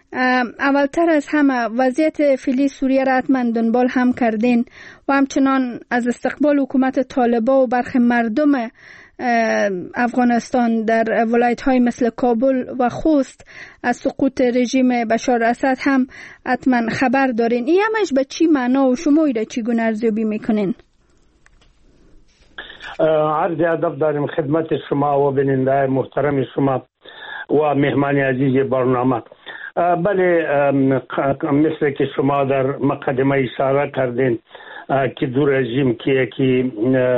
اولتر از همه وضعیت فعلی سوریه را حتما دنبال هم کردین و همچنان از استقبال حکومت طالبان و برخی مردم افغانستان در ولایت‌های مثل کابل و خوست از سقوط رژیم بشار اسد هم حتما خبر دارین. این همش به چی معنا و شما ایره چگونه ارزیابی میکنین؟ عرض ادب داریم خدمت شما و بیننده محترم شما و مهمان عزیز برنامه. بله، مثل که شما در مقدمه اشاره کردین که دو رژیم که یکی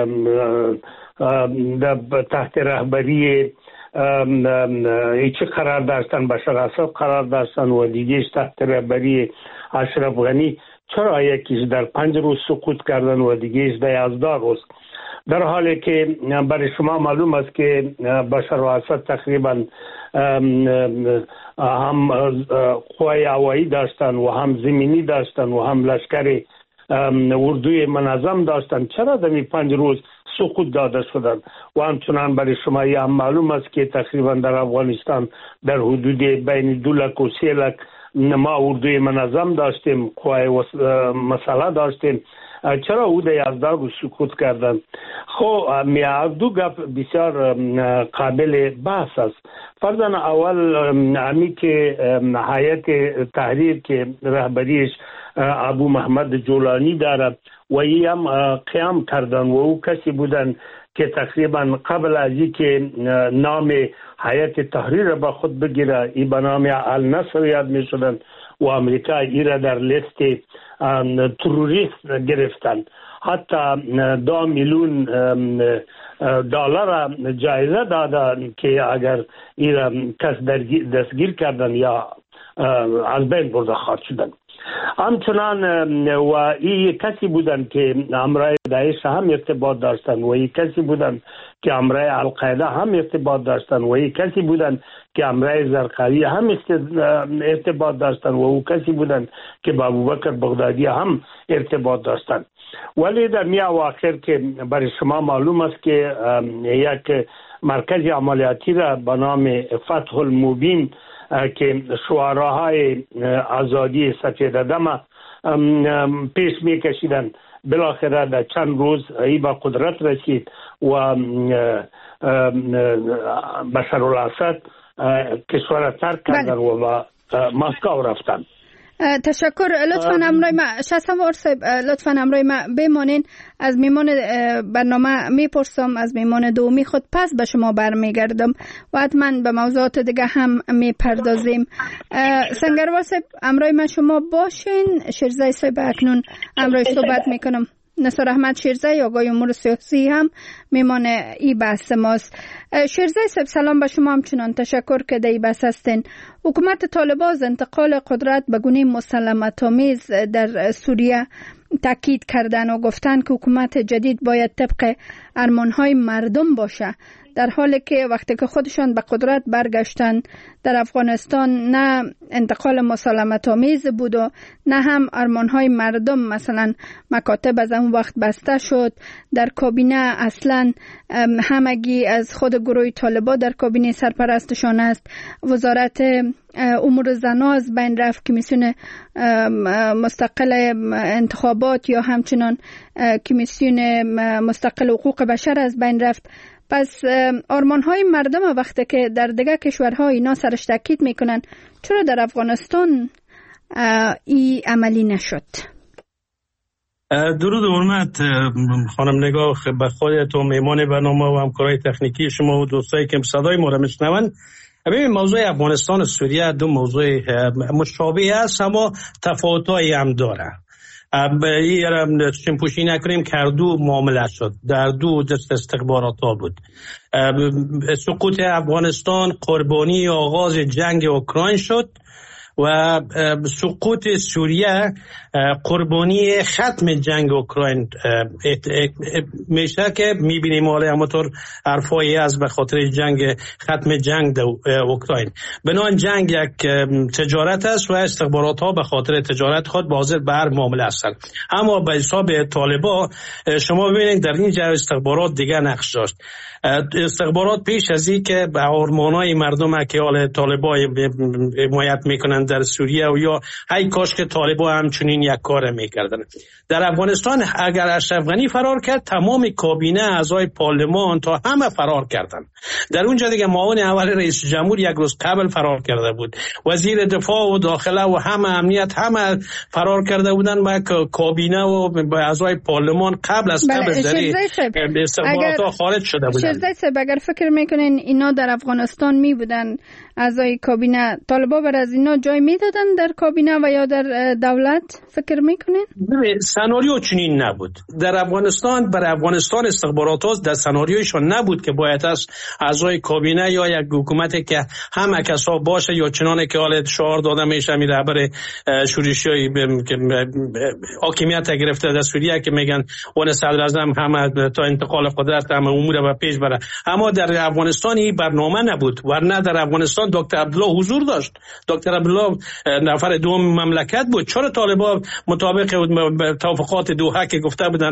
تحت رهبری چه قرار داشتن، بشار اسد قرار داشتن و دیگهش تحت رهبری اشرف غنی، چرا یکیش در 5 روز سقوط کردن و دیگهش در 11 روز، در حالی که برای شما معلوم است که بشار اسد تقریبا هم قوای هوایی داشتن و هم زمینی داشتن و هم لشکر اردوی منظم داشتن، چرا در 5 روز سقوط داده شدن؟ و همچنان برای شما هم معلوم است که تقریبا در افغانستان در حدود بین 2 لک و 3 لک ما اردوی منظم داشتیم، قوای مسلح داشتیم، چرا او در 11 روز سقوط کردن؟ خب دو گپ بسیار قابل بحث است. فرضاً اول همی که هیئت تحریر که رهبریش ابو محمد جولانی دارد و ای هم قیام کردن و او کسی بودن که تقریبا قبل از اینکه نام هیئت تحریر به خود بگیره ای به نام النصر یاد می شدن و امریکا ای را در لیست تروریست گرفتن. حتی $2 میلیون جایزه دادن که اگر ای را کس دستگیر کردن یا از بین برده خواهد شدند. همچنان و این کسی بودند که همراه داعش هم ارتباط داشتند و این کسی بودند که همراه القاعده هم ارتباط داشتند و این کسی بودند که همراه زرقاوی هم ارتباط داشتند و او کسی بودند که با ابوبکر بغدادی هم ارتباط داشتند. ولی در می اواخر که برای شما معلوم است که یک مرکز عملیاتی را به نام فتح المبین که شعاراهای آزادی سفید دم پیش می کشیدن بالاخره در چند روز ای با قدرت رسید و بشار الاسد کشور ترک کردن و مسکو رفتن. تشکر. لطفاً امروی ما شهسوار صاحب لطفاً امروی ما بمانین. از میمان برنامه میپرسم از میمان دومی خود پس به شما برمیگردم و حتما به موضوعات دیگه هم میپردازیم. سنگروار صاحب امروی ما شما باشین. شیرزای صاحب اکنون امروی صحبت میکنم. نصار احمد شیرزای آقای امور سیاسی هم میمان ای بحث ماست. شیرزای صاحب سلام به شما. همچنان تشکر که در ای بحث هستین. حکومت طالبان از انتقال قدرت به گونه مسالمت‌آمیز در سوریه تاکید کردن و گفتن که حکومت جدید باید طبق ارمانهای مردم باشه، در حالی که وقتی که خودشان به قدرت برگشتن در افغانستان نه انتقال مسالمت‌آمیز بود و نه هم ارمانهای مردم. مثلا مکاتب از اون وقت بسته شد، در کابینه اصلا همگی از خود گروه طالبان در کابینه سرپرستشان است، وزارت امور زنان از بین رفت، کمیسیون مستقل انتخابات یا همچنان کمیسیون مستقل حقوق بشر از بین رفت. پس آرمان‌های مردم وقتی که در دیگه کشورها اینا سرش تاکید میکنن، چرا در افغانستان ای عملی نشد؟ درود و حرمت خانم نگاه به خودت و میمان برنامه و همکارای تکنیکی شما و دوستایی که صدای ما را میشنون. ببین موضوع افغانستان و سوریه دو موضوع مشابه است اما تفاوت‌هایی هم داره. چنپوشی نکنیم که دو معامله شد، در دو دست استخبارات ها بود. سقوط افغانستان قربانی آغاز جنگ اوکراین شد و سقوط سوریه قربانی ختم جنگ اوکراین میشه که میبینیم حالا همونطور حرفایی از به خاطر جنگ ختم جنگ اوکراین. بنابراین جنگ یک تجارت است و استخبارات ها به خاطر تجارت خود حاضر به هر معامله هستند. اما به حساب طالبان شما ببینید در این جای استخبارات دیگه نقش داشت. استخبارات پیش از این که به آرمانای مردم که حال طالبان حمایت میکنن در سوریه و یا ای کاش که طالبان همچنین یک کار میکردن. در افغانستان اگر اشرف غنی فرار کرد تمام کابینه اعضای پارلمان تا همه فرار کردن. در اونجا دیگه معاون اول رئیس جمهور یک روز قبل فرار کرده بود، وزیر دفاع و داخله و همه امنیت همه فرار کرده بودن و کابینه و اعضای پارلمان قبل از قبل در استخبارات خارج شده بودن. شیرزای صاحب اگر فکر میکنین اینا در افغانستان می بودن اعضای کابینه، طالبان بر از اینا جای میدادن در کابینه و یا در دولت فکر میکنین؟ سناریو چنین نبود. در افغانستان برای افغانستان استخبارات در سناریویشون نبود که باید از اعضای کابینه یا یک حکومتی که همه کسا باشه یا چنانه که حالت شعار داده میشه می رهبر شورشی که حاکمیت گرفته در سوریه که میگن اون صدر اعظم همه تا انتقال قدرت همه امور به پیش بره. اما در افغانستان این برنامه نبود، ورنه در افغانستان دکتر عبدالله حضور داشت. دکتر عبدالله نفر دوم مملکت بود. چرا طالبان مطابق توافقات دوحه که گفته بودن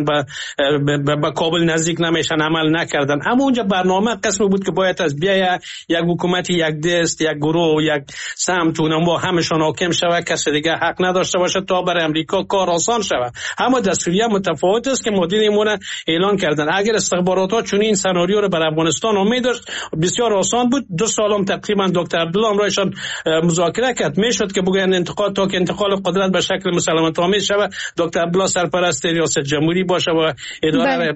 به کابل نزدیک نمیشن عمل نکردن؟ اما اونجا برنامه قسم بود که باید از بیای یک حکومت یک دست یک گروه یک سمت اونها همشون حاکم شود، کسی دیگه حق نداشته باشه تا برای امریکا کار آسان شود. اما در سوریه متفاوت است که مدیرمون اعلان کردن اگر استخبارات چون این سناریو رو برای افغانستان امید داشت بسیار آسان بود. 2 سالم تقریبا دکتر عبدالله امرایشان مذاکره کرد، میشد که بگن انتقال قدرت به شکل مسالمت آمیز شود، دکتر عبدالله سرپرست ریاست جمهوری باشه و اداره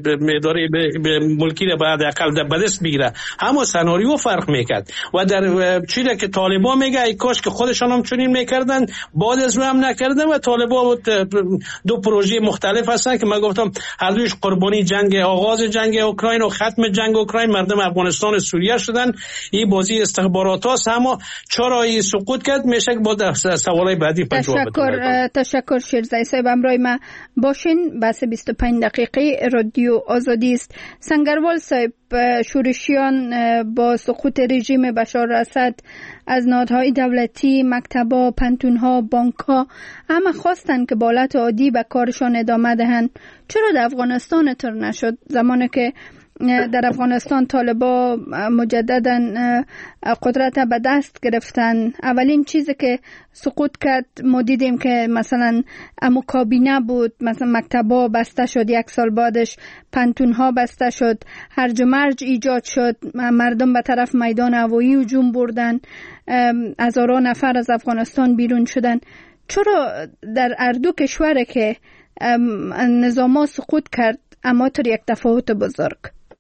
ملکی را بعد اقل به دست بگیره. اما سناریو فرق میکرد و در چیزی که طالبان میگه ای کاش که خودشان هم چنین میکردن، بعد از رو هم نکردن و طالبان دو پروژه مختلف هستن که من گفتم هر دویش قربانی جنگ آغاز جنگ اوکراین و ختم جنگ اوکراین مردم افغانستان و سوریه شدن. این بازی استخبارات ها باز هم چرا این سقوط کرد میشه که با سوالای بعدی تشکر شیرزای صاحب. امروی ما باشین. بحث 25 دقیقه رادیو آزادی است. سنگروال صاحب، شورشیان با سقوط رژیم بشار اسد از نهادهای دولتی، مکتبا، پنتونها، بانکها همه خواستن که با حالت عادی به کارشان ادامه دهند. چرا در افغانستان طور نشد؟ زمانی که در افغانستان طالبا مجددا قدرت به دست گرفتن، اولین چیزی که سقوط کرد ما دیدیم که مثلا امو کابینه بود، مثلا مکتبا بسته شد، یک سال بعدش پنتونها بسته شد، هرج و مرج ایجاد شد، مردم به طرف میدان هوایی هجوم بردن، هزاران نفر از افغانستان بیرون شدن. چرا در اردو کشوره که نظاما سقوط کرد اما تر یک تفاوت بزرگ؟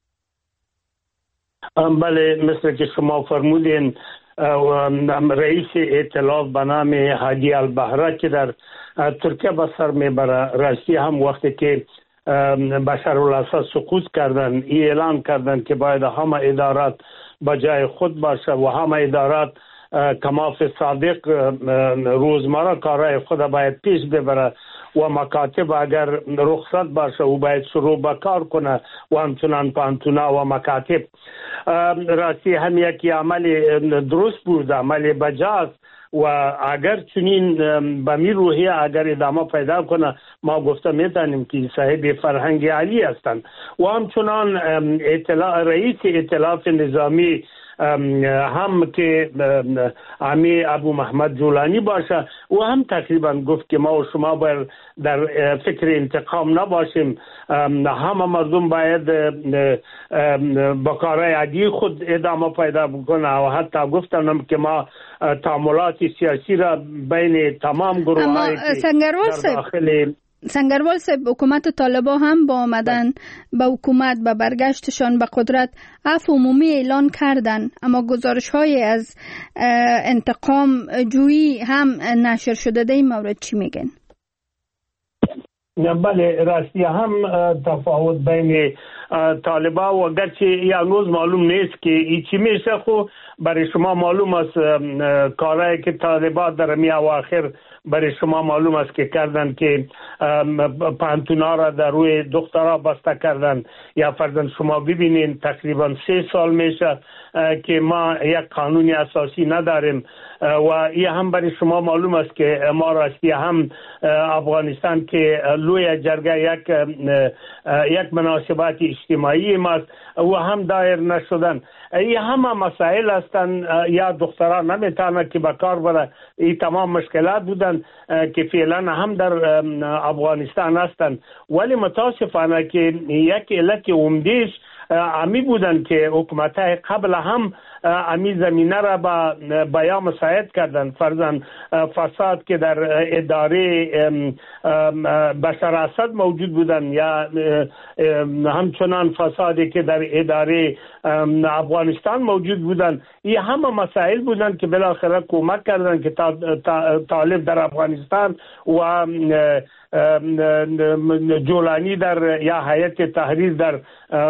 بله، مثل که شما فرمودین رئیس ائتلاف به نام هادی البهره که در ترکیه به سر میبره، راستی هم وقتی که بشارالاسد سقوط کردن اعلان کردن که باید همه ادارات به جای خود باشه و همه ادارات کماف صادق روزمره کارهای خود باید پیش ببره و مکاتب اگر رخصت باشه و باید شروع به کار کنه و همچنان پانتونا و مکاتب. راستی هم یکی عمل درست بود، عمل بجاست و اگر چنین به می روحیه اگر ادامه پیدا کنه ما گفته میتونیم که صاحب فرهنگ عالی هستند و همچنان رئیس ائتلاف نظامی هم که امی ابو محمد جولانی باشه و هم تقریبا گفت که ما و شما باید در فکر انتقام نباشیم، همه مردم باید با کارهای عادی خود ادامه پیدا بکنه و حتی گفتم که ما تعاملات سیاسی را بین تمام گروه‌های در داخل سنگروال صاحب، حکومت طالبا هم با آمدن به حکومت به برگشتشان به قدرت عفو عمومی اعلان کردن، اما گزارش های از انتقام جویی هم نشر شده. در این مورد چی میگن؟ بله، راستی هم تفاوت بین طالبا و گرچه هنوز معلوم نیست که ای چی میشه، خو برای شما معلوم است کارهایی که طالبا در می اواخر برای شما معلوم است که کردن که پانتونا را در روی دخترها بسته کردن. یا فرضاً شما ببینین تقریبا 3 سال میشه که ما یک قانون اساسی نداریم و این هم برای شما معلوم است که ما راستی هم افغانستان که لوی جرگه یک مناسبات اجتماعی ماست و هم دایر نشدن. این همه مسائل هستند. یا دخترها نمیتونه که به کار بره. این تمام مشکلات بودن که فعلا هم در افغانستان هستند، ولی متاسفانه که یک علت عمده‌اش امی بودن که حکومت‌های قبل هم امی زمینه را با یا مساعد کردن. فرضاً فساد که در اداره بشار اسد موجود بودن یا همچنان فسادی که در اداره افغانستان موجود بودن، این همه مسائل بودن که بالاخره کمک کردن که طالب در افغانستان و جولانی در یا هیئت تحریر در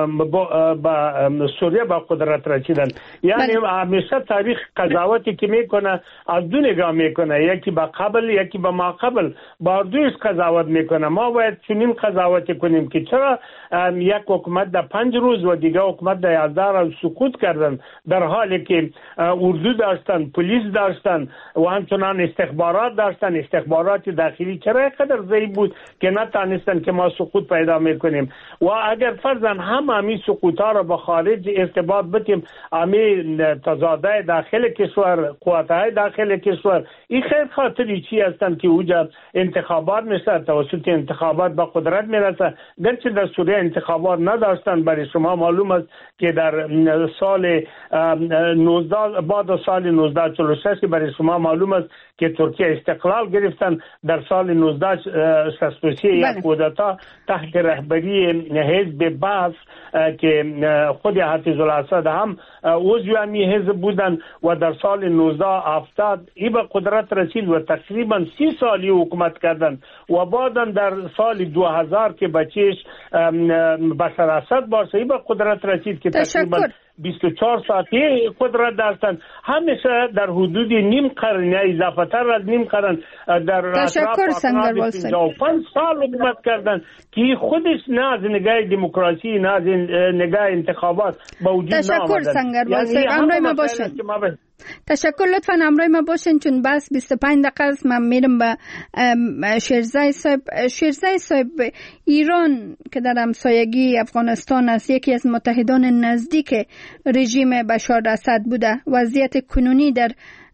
سوریه با قدرت رسیدن. یعنی همیشه تاریخ قضاوتی که میکنه از دو نگاه میکنه، یکی با قبل یکی با ما قبل، با دویش قضاوت میکنه. ما باید چنین قضاوتی کنیم که چرا یک حکومت در 5 روز و دیگه حکومت در 11 روز سقوط کردن، در حالی که اردو داشتن، پلیس داشتن و همچنان استخبارات داشتن. استخبارات داخلی چرا قدر ضعیف بود که نتانستن که ما سقوط پیدا میکنیم. و اگر فرضاً هم امی سقوط ها را با خارج ارتباط بتیم، امی تضادهای داخل کشور، قوتهای داخل کشور، این خیر خاطری چی هستن که اوجا انتخابات میشه، توسط انتخابات با قدرت میرسه. گرچه در سوریه انتخابات نداشتن، برای شما معلوم است که در سال 19 بعد سال 1946 برای شما معلوم است که ترکیه استقلال گرفتن. در سال 1963 یک کودتا تحت رهبری حزب بعث که خود حافظ الاسد هم عضو امی حزب بودن و در سال 1970 ای به قدرت رسید و تقریبا 30 سالی حکومت کردن و بعدا در سال 2000 که بچهش بشار اسد باشه ای به قدرت رسید که تقریبا 24 ساعته قدرت داشتند. همیشه در حدود نیم قرن یا اضافه تر از نیم قرن در اطراف 55 سال حکومت کردند که خودش نه از نگاه دموکراسی نه از نگاه انتخابات با وجود تشکر سنگروال صاحب. همراه ما باشین. تشکر، لطفا همراه ما باشین چون بس 25 دقیقه است. من میرم به شیرزای صاحب. شیرزای صاحب، ایران که در همسایگی افغانستان است، یکی از متحدان نزدیک رژیم بشار اسد بوده، وضعیت کنونی در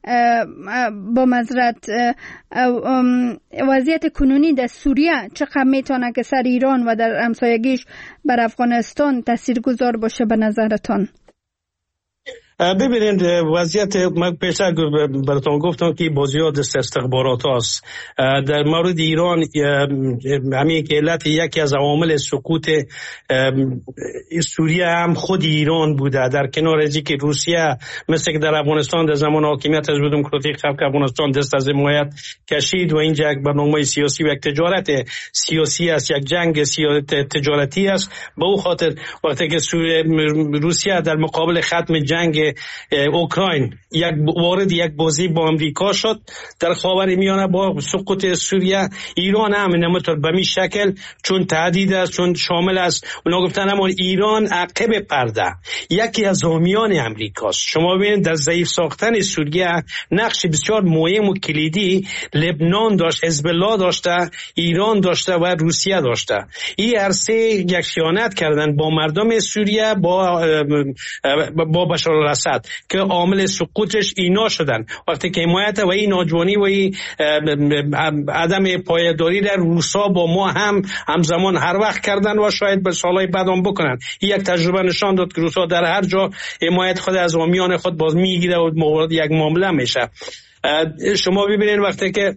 وضعیت کنونی در سوریه چقدر میتونه که سر ایران و در همسایگیش بر افغانستان تاثیرگذار باشه به نظرتان؟ ببینید وضعیت، من پیشتر براتون گفتم که بازی‌ها دست استخبارات است. در مورد ایران همین که علت یکی از عوامل سقوط سوریه هم خود ایران بوده، در کنار از اینکه روسیه مثل که در افغانستان در زمان حاکمیت حزب دموکراتیک خلق افغانستان دست از حمایت کشید و اینجا یک برنامه سیاسی و یک تجارت سیاسی است، یک جنگ تجارتی است. به او خاطر وقتی که روسیه در مقابل ختم جنگ اوکراین وارد یک بازی با امریکا شد در خاورمیانه با سقوط سوریه، ایران هم نمیتونه به این شکل چون تهدید است، چون شامل است. اونا گفتن اما ایران عقب پرده یکی از حامیان امریکاست. شما ببینید در ضعیف ساختن سوریه نقش بسیار مهم و کلیدی لبنان داشت، حزب الله داشته، ایران داشته و روسیه داشته. این هر سه یک خیانت کردن با مردم سوریه، با بشار الاسد که عامل سقوطش اینا شدن. وقتی که حمایت و این ناجوانی و این عدم پایداری در روسا با ما هم همزمان هر وقت کردن و شاید به سالهای بعد هم بکنن. این یک تجربه نشان داد که روسا در هر جا حمایت خود از حامیان خود باز میگیره و موارد یک معامله میشه. شما ببینید وقتی که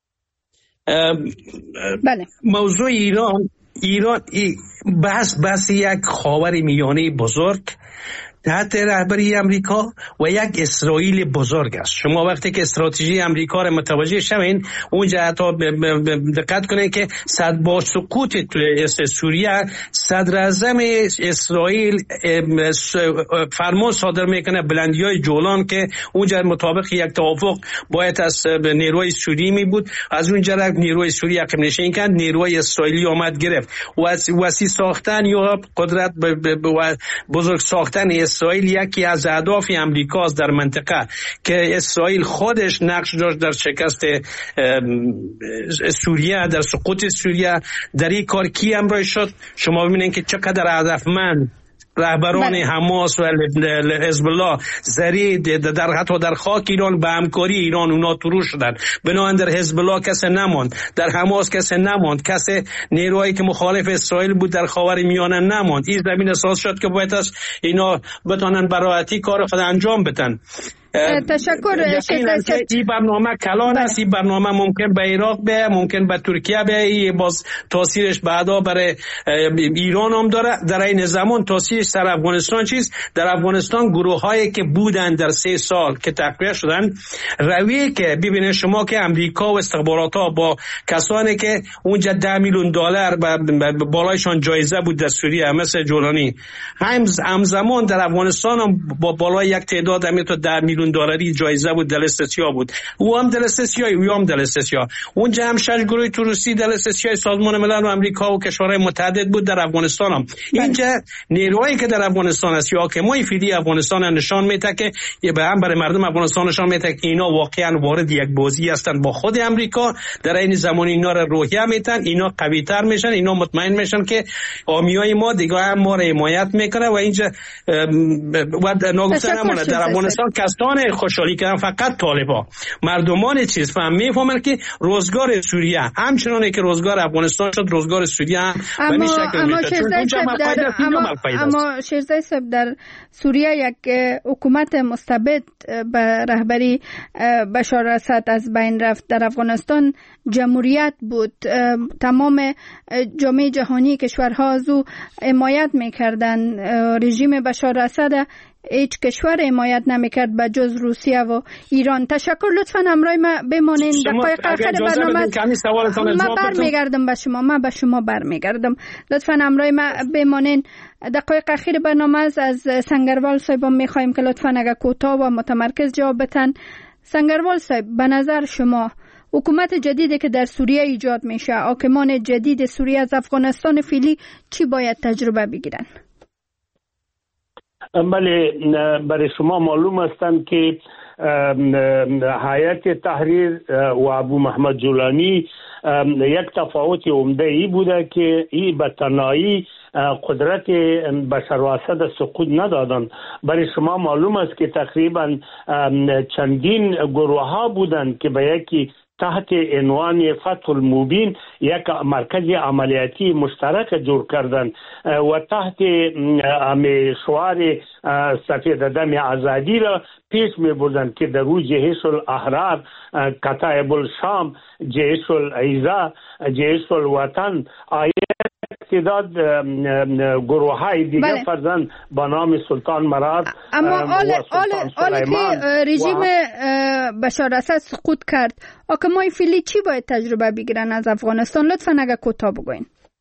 موضوع ایران بحث یک خاورمیانه بزرگ تحت رهبری امریکا و یک اسرائیل بزرگ است. شما وقتی که استراتژی امریکا را متوجه شوین، اونجا حتی دقت کنید که با سقوط سوریه صدر اعظم اسرائیل فرمان صادر میکنه بلندیای جولان که اونجا مطابق یک توافق باید از نیروی سوری می بود، از اونجا نیروی سوری عقب نشین کرد، نیروی اسرائیلی آمد گرفت. وسیع ساختن یا قدرت بزرگ ساختن اسرائیل یکی از اهداف امریکاست در منطقه که اسرائیل خودش نقش داشت در شکست سوریه، در سقوط سوریه. در این کار کی همراه شد؟ شما ببینید که چقدر هدفمند رهبران حماس و حزب الله زرید در حتی در خاک ایران به همکاری ایران اونا طرو شدن. بنابراین در حزب الله کسی نماند، در حماس کسی نماند، کسی نیروهایی که مخالف اسرائیل بود در خاورمیانه نماند. این زمین اساس شد که باید از اینا بتونن براحتی کار خود انجام بدن. تشکر. این برنامه کلان است. این برنامه ممکن به عراق بیه، ممکن به ترکیه بیه، باز تاثیرش بعدا برای ایران هم داره. در این زمان تاثیرش در افغانستان چیست؟ در افغانستان گروه هایی که بودن در 3 سال که تقویه شدن، رویه که ببینید شما که امریکا و استخبارات ها با کسانی که اونجا 10 میلیون دلار بالایشان جایزه بود در سوریه مثل جولانی، همزمان در افغانستان هم با بالای یک تعداد تا 10 میلیون دلاری جایزه بود، دلست سیاه بود. او هم دلست سیاه، او هم دلست سیاه. اونجا هم 6 گروه توریستی دلست سیاه سازمان ملل و امریکا و کشورهای متعدد بود. در افغانستان هم اینجا نیروهایی که در افغانستان است یا که مایفیدی افغانستان نشان میده که به هم برای مردم افغانستان نشان میده که اینا واقعا وارد یک بازی هستند با خود امریکا. در این زمان اینا را روحیه میتن، اینا قوی تر میشن، اینا مطمئن میشن که حامیای ما دیگه هم ما را حمایت میکنه. و اینجا و نگفتن در افغانستان کسان خوشحالی کردن فقط طالبا، مردمان چیز میفهمن که روزگار سوریه همچنانه که روزگار افغانستان شد، روزگار سوریه هم به این شکل میشه. اما شیرزای صاحب در سوریه یک حکومت مستبد به رهبری بشار اسد از بین رفت. در افغانستان جمهوریت بود، تمام جامعه جهانی کشورها از او حمایت میکردن. رژیم بشار اسد هیچ کشور حمایت نمیکرد به جز روسیه و ایران. تشکر. لطفاً همراه ما بمانید. دقایق آخر برنامه ما برمیگردم به شما. من به شما برمیگردم. لطفاً همراه ما بمانید. دقایق اخیر برنامه از سنگروال صاحب میخوایم که لطفاً اگر کوتاه و متمرکز جواب بدن. سنگروال صاحب، به نظر شما حکومت جدیدی که در سوریه ایجاد میشه، حاکمان جدید سوریه از افغانستان فعلی چی باید تجربه بگیرن؟ بله، برای شما معلوم هستند که هیئت تحریر و ابو محمد جولانی یک تفاوت عمده ای بوده که این به تنهایی قدرت بشار الاسد سقوط ندادند. برای شما معلوم است که تقریبا چندین گروه ها بودند که به یکی تحت عنوان فتح المبین یک مرکز عملیاتی مشترک جور کردند و تحت شعار سفید دم آزادی را پیش می بردند که در روز جیش الاحرار، کتایب الشام، جیش العزا، جیش الوطن تعداد گروه های دیگر فرزند با نام سلطان مراد اما آل که رژیم بشار الاسد سقوط کرد، حکمای فعلی چی باید تجربه بگیرن از افغانستان؟ لطفا اگر کوتاه بگوین.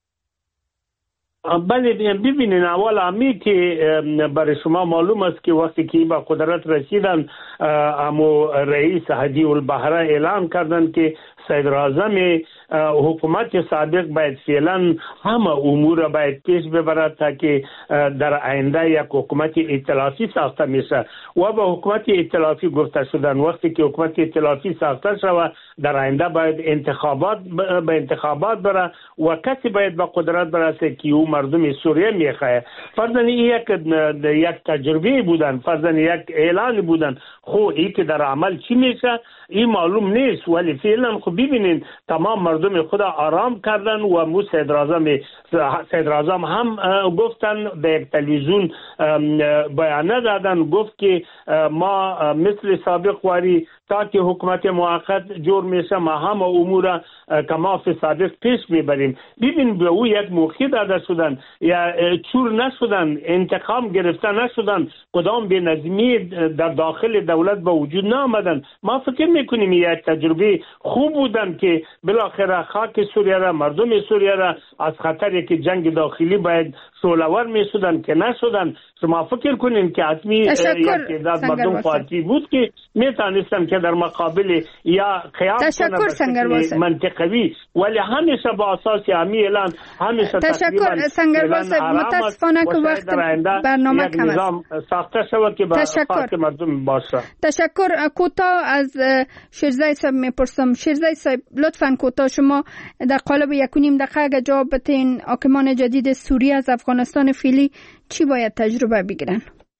بله، ببینین، اول امی که برای شما معلوم است که وقتی که به قدرت رسیدن امو رئیس هدی البحره اعلان کردن که صدر اعظم حکومت سابق باید فعلا همه امور باید پیش ببرد تا که در آینده یک حکومت ائتلافی ساخته میشه و به حکومت ائتلافی گفته شدن وقتی که حکومت ائتلافی ساخته شود در آینده باید انتخابات بره و کسی باید به قدرت برسه که او مردم سوریه میخواه. فرضاً یک تجربه بودن، فرضاً یک اعلان بودن، خو این که در عمل چی میشه این معلوم نیست. ولی فعلا خب ببینین تمام مردم خود آرام کردن و مو صدر اعظم هم گفتن در یک تلویزیون بیانیه دادن، گفت که ما مثل سابق واری تا که حکومت موقت جور میشه ما هم امور کما فی سابق پیش میبریم. ببین به او یک موقع داده شدن یا چور نشدن، انتقام گرفته نشدن، کدام به نظمی در داخل دولت به وجود نآمدن. ما فکر میکنیم یک تجربه خوب بودن که بالاخره خاک سوریه را، مردم سوریه را از خطر که جنگ داخلی باید شعله‌ور میشدن که نشدن. شما فکر کنین که حتمی یک تعداد مردم خواهی بود که میتونستن که در مقابل یا قیاس کنن منطقوی، ولی همیشه با اساس امی اعلان همیشه تشکر سنگروال. متاسفانه که وقت برنامه کم است. ساخته شود که با خاک مردم باشه. تشکر. کوتاه از شیرزای صاحب میپرسم. شیرزای صاحب لطفاً کوتاه شما در قالب 1.5 دقیقه اگه جواب بدین، حاکمان جدید سوریه از افغانستان فعلی چی باید تجربه بگیرن؟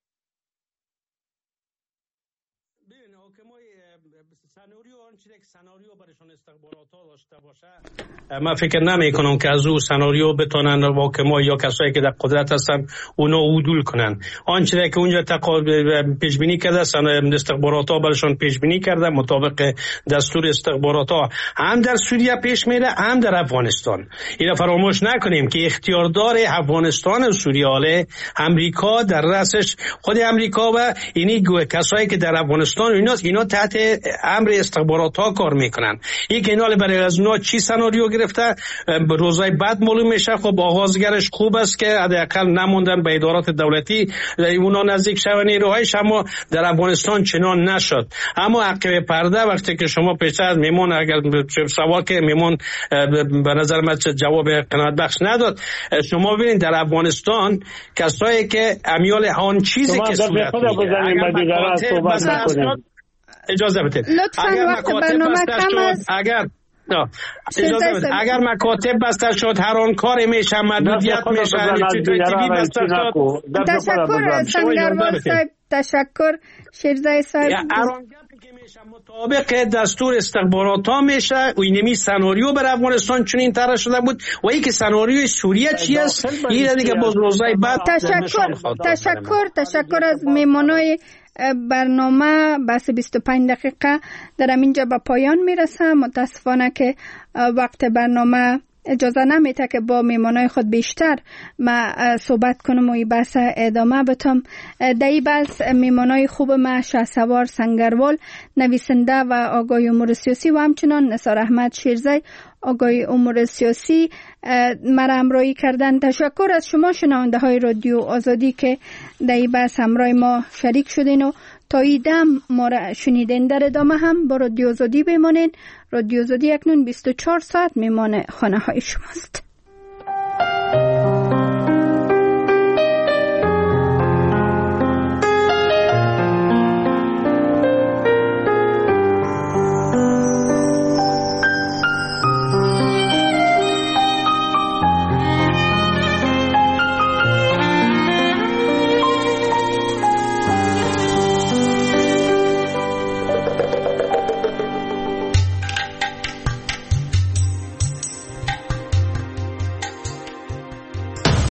من فکر نمی کنم که از او سناریو بتونن حاکما یا کسایی که در قدرت هستن اونا عدول کنن. آنچه که اونجا پیش بینی کرده استخبارات ها برشون پیش بینی کرده مطابق دستور استخبارات ها هم در سوریه پیش میره هم در افغانستان. اینا فراموش نکنیم که اختیاردار افغانستان و سوریه امریکا در رأسش خود امریکا و اینی کسایی که در افغانستان اینا تحت امر استخبارات ها کار میکنن. این که اینا برای از اونا چی سناریو گرفته روزای بعد معلوم میشه. خب آغازگرش خوب است که حداقل نموندن به ادارات دولتی اونا نزدیک شون نیروهایش، اما در افغانستان چنان نشد. اما عقب پرده وقتی که شما پیش از میمون اگر سوال که میمون به نظر من جواب قناعت بخش نداد. شما ببینید در افغانستان کسایی که امیال آن چیزی که صورت اجازه بدید اگر اگر مکاتب بسته شد هر آن کاری میشه، محدودیت میشه، تیوی بسته شد. تشکر سنگروال صاحب. تشکر شیرزای صاحب. مطابق دستور استخبارات ها میشه و اینمی سناریو بر افغانستان چنین طرح شده بود و این که سناریوی سوریه چی است این دیگه باز روزای بعد. تشکر از میمانای برنامه. بس 25 دقیقه در اینجا به پایان میرسه. متاسفانه که وقت برنامه اجازه نمیده که با میمانای خود بیشتر ما صحبت کنم و این بحث ادامه بتم. در این بحث میمانای خوب ما شهسوار سنگروال نویسنده و آگاه امور سیاسی و همچنان نثار احمد شیرزی آگاه امور سیاسی مرا همراهی کردن. تشکر از شما شنونده های رادیو آزادی که در این بحث همراه ما شریک شدین و تا این دم ما را شنیدین. در ادامه هم با رادیو آزادی بمانین. رادیو آزادی اکنون 24 ساعت میمان خانه های شماست.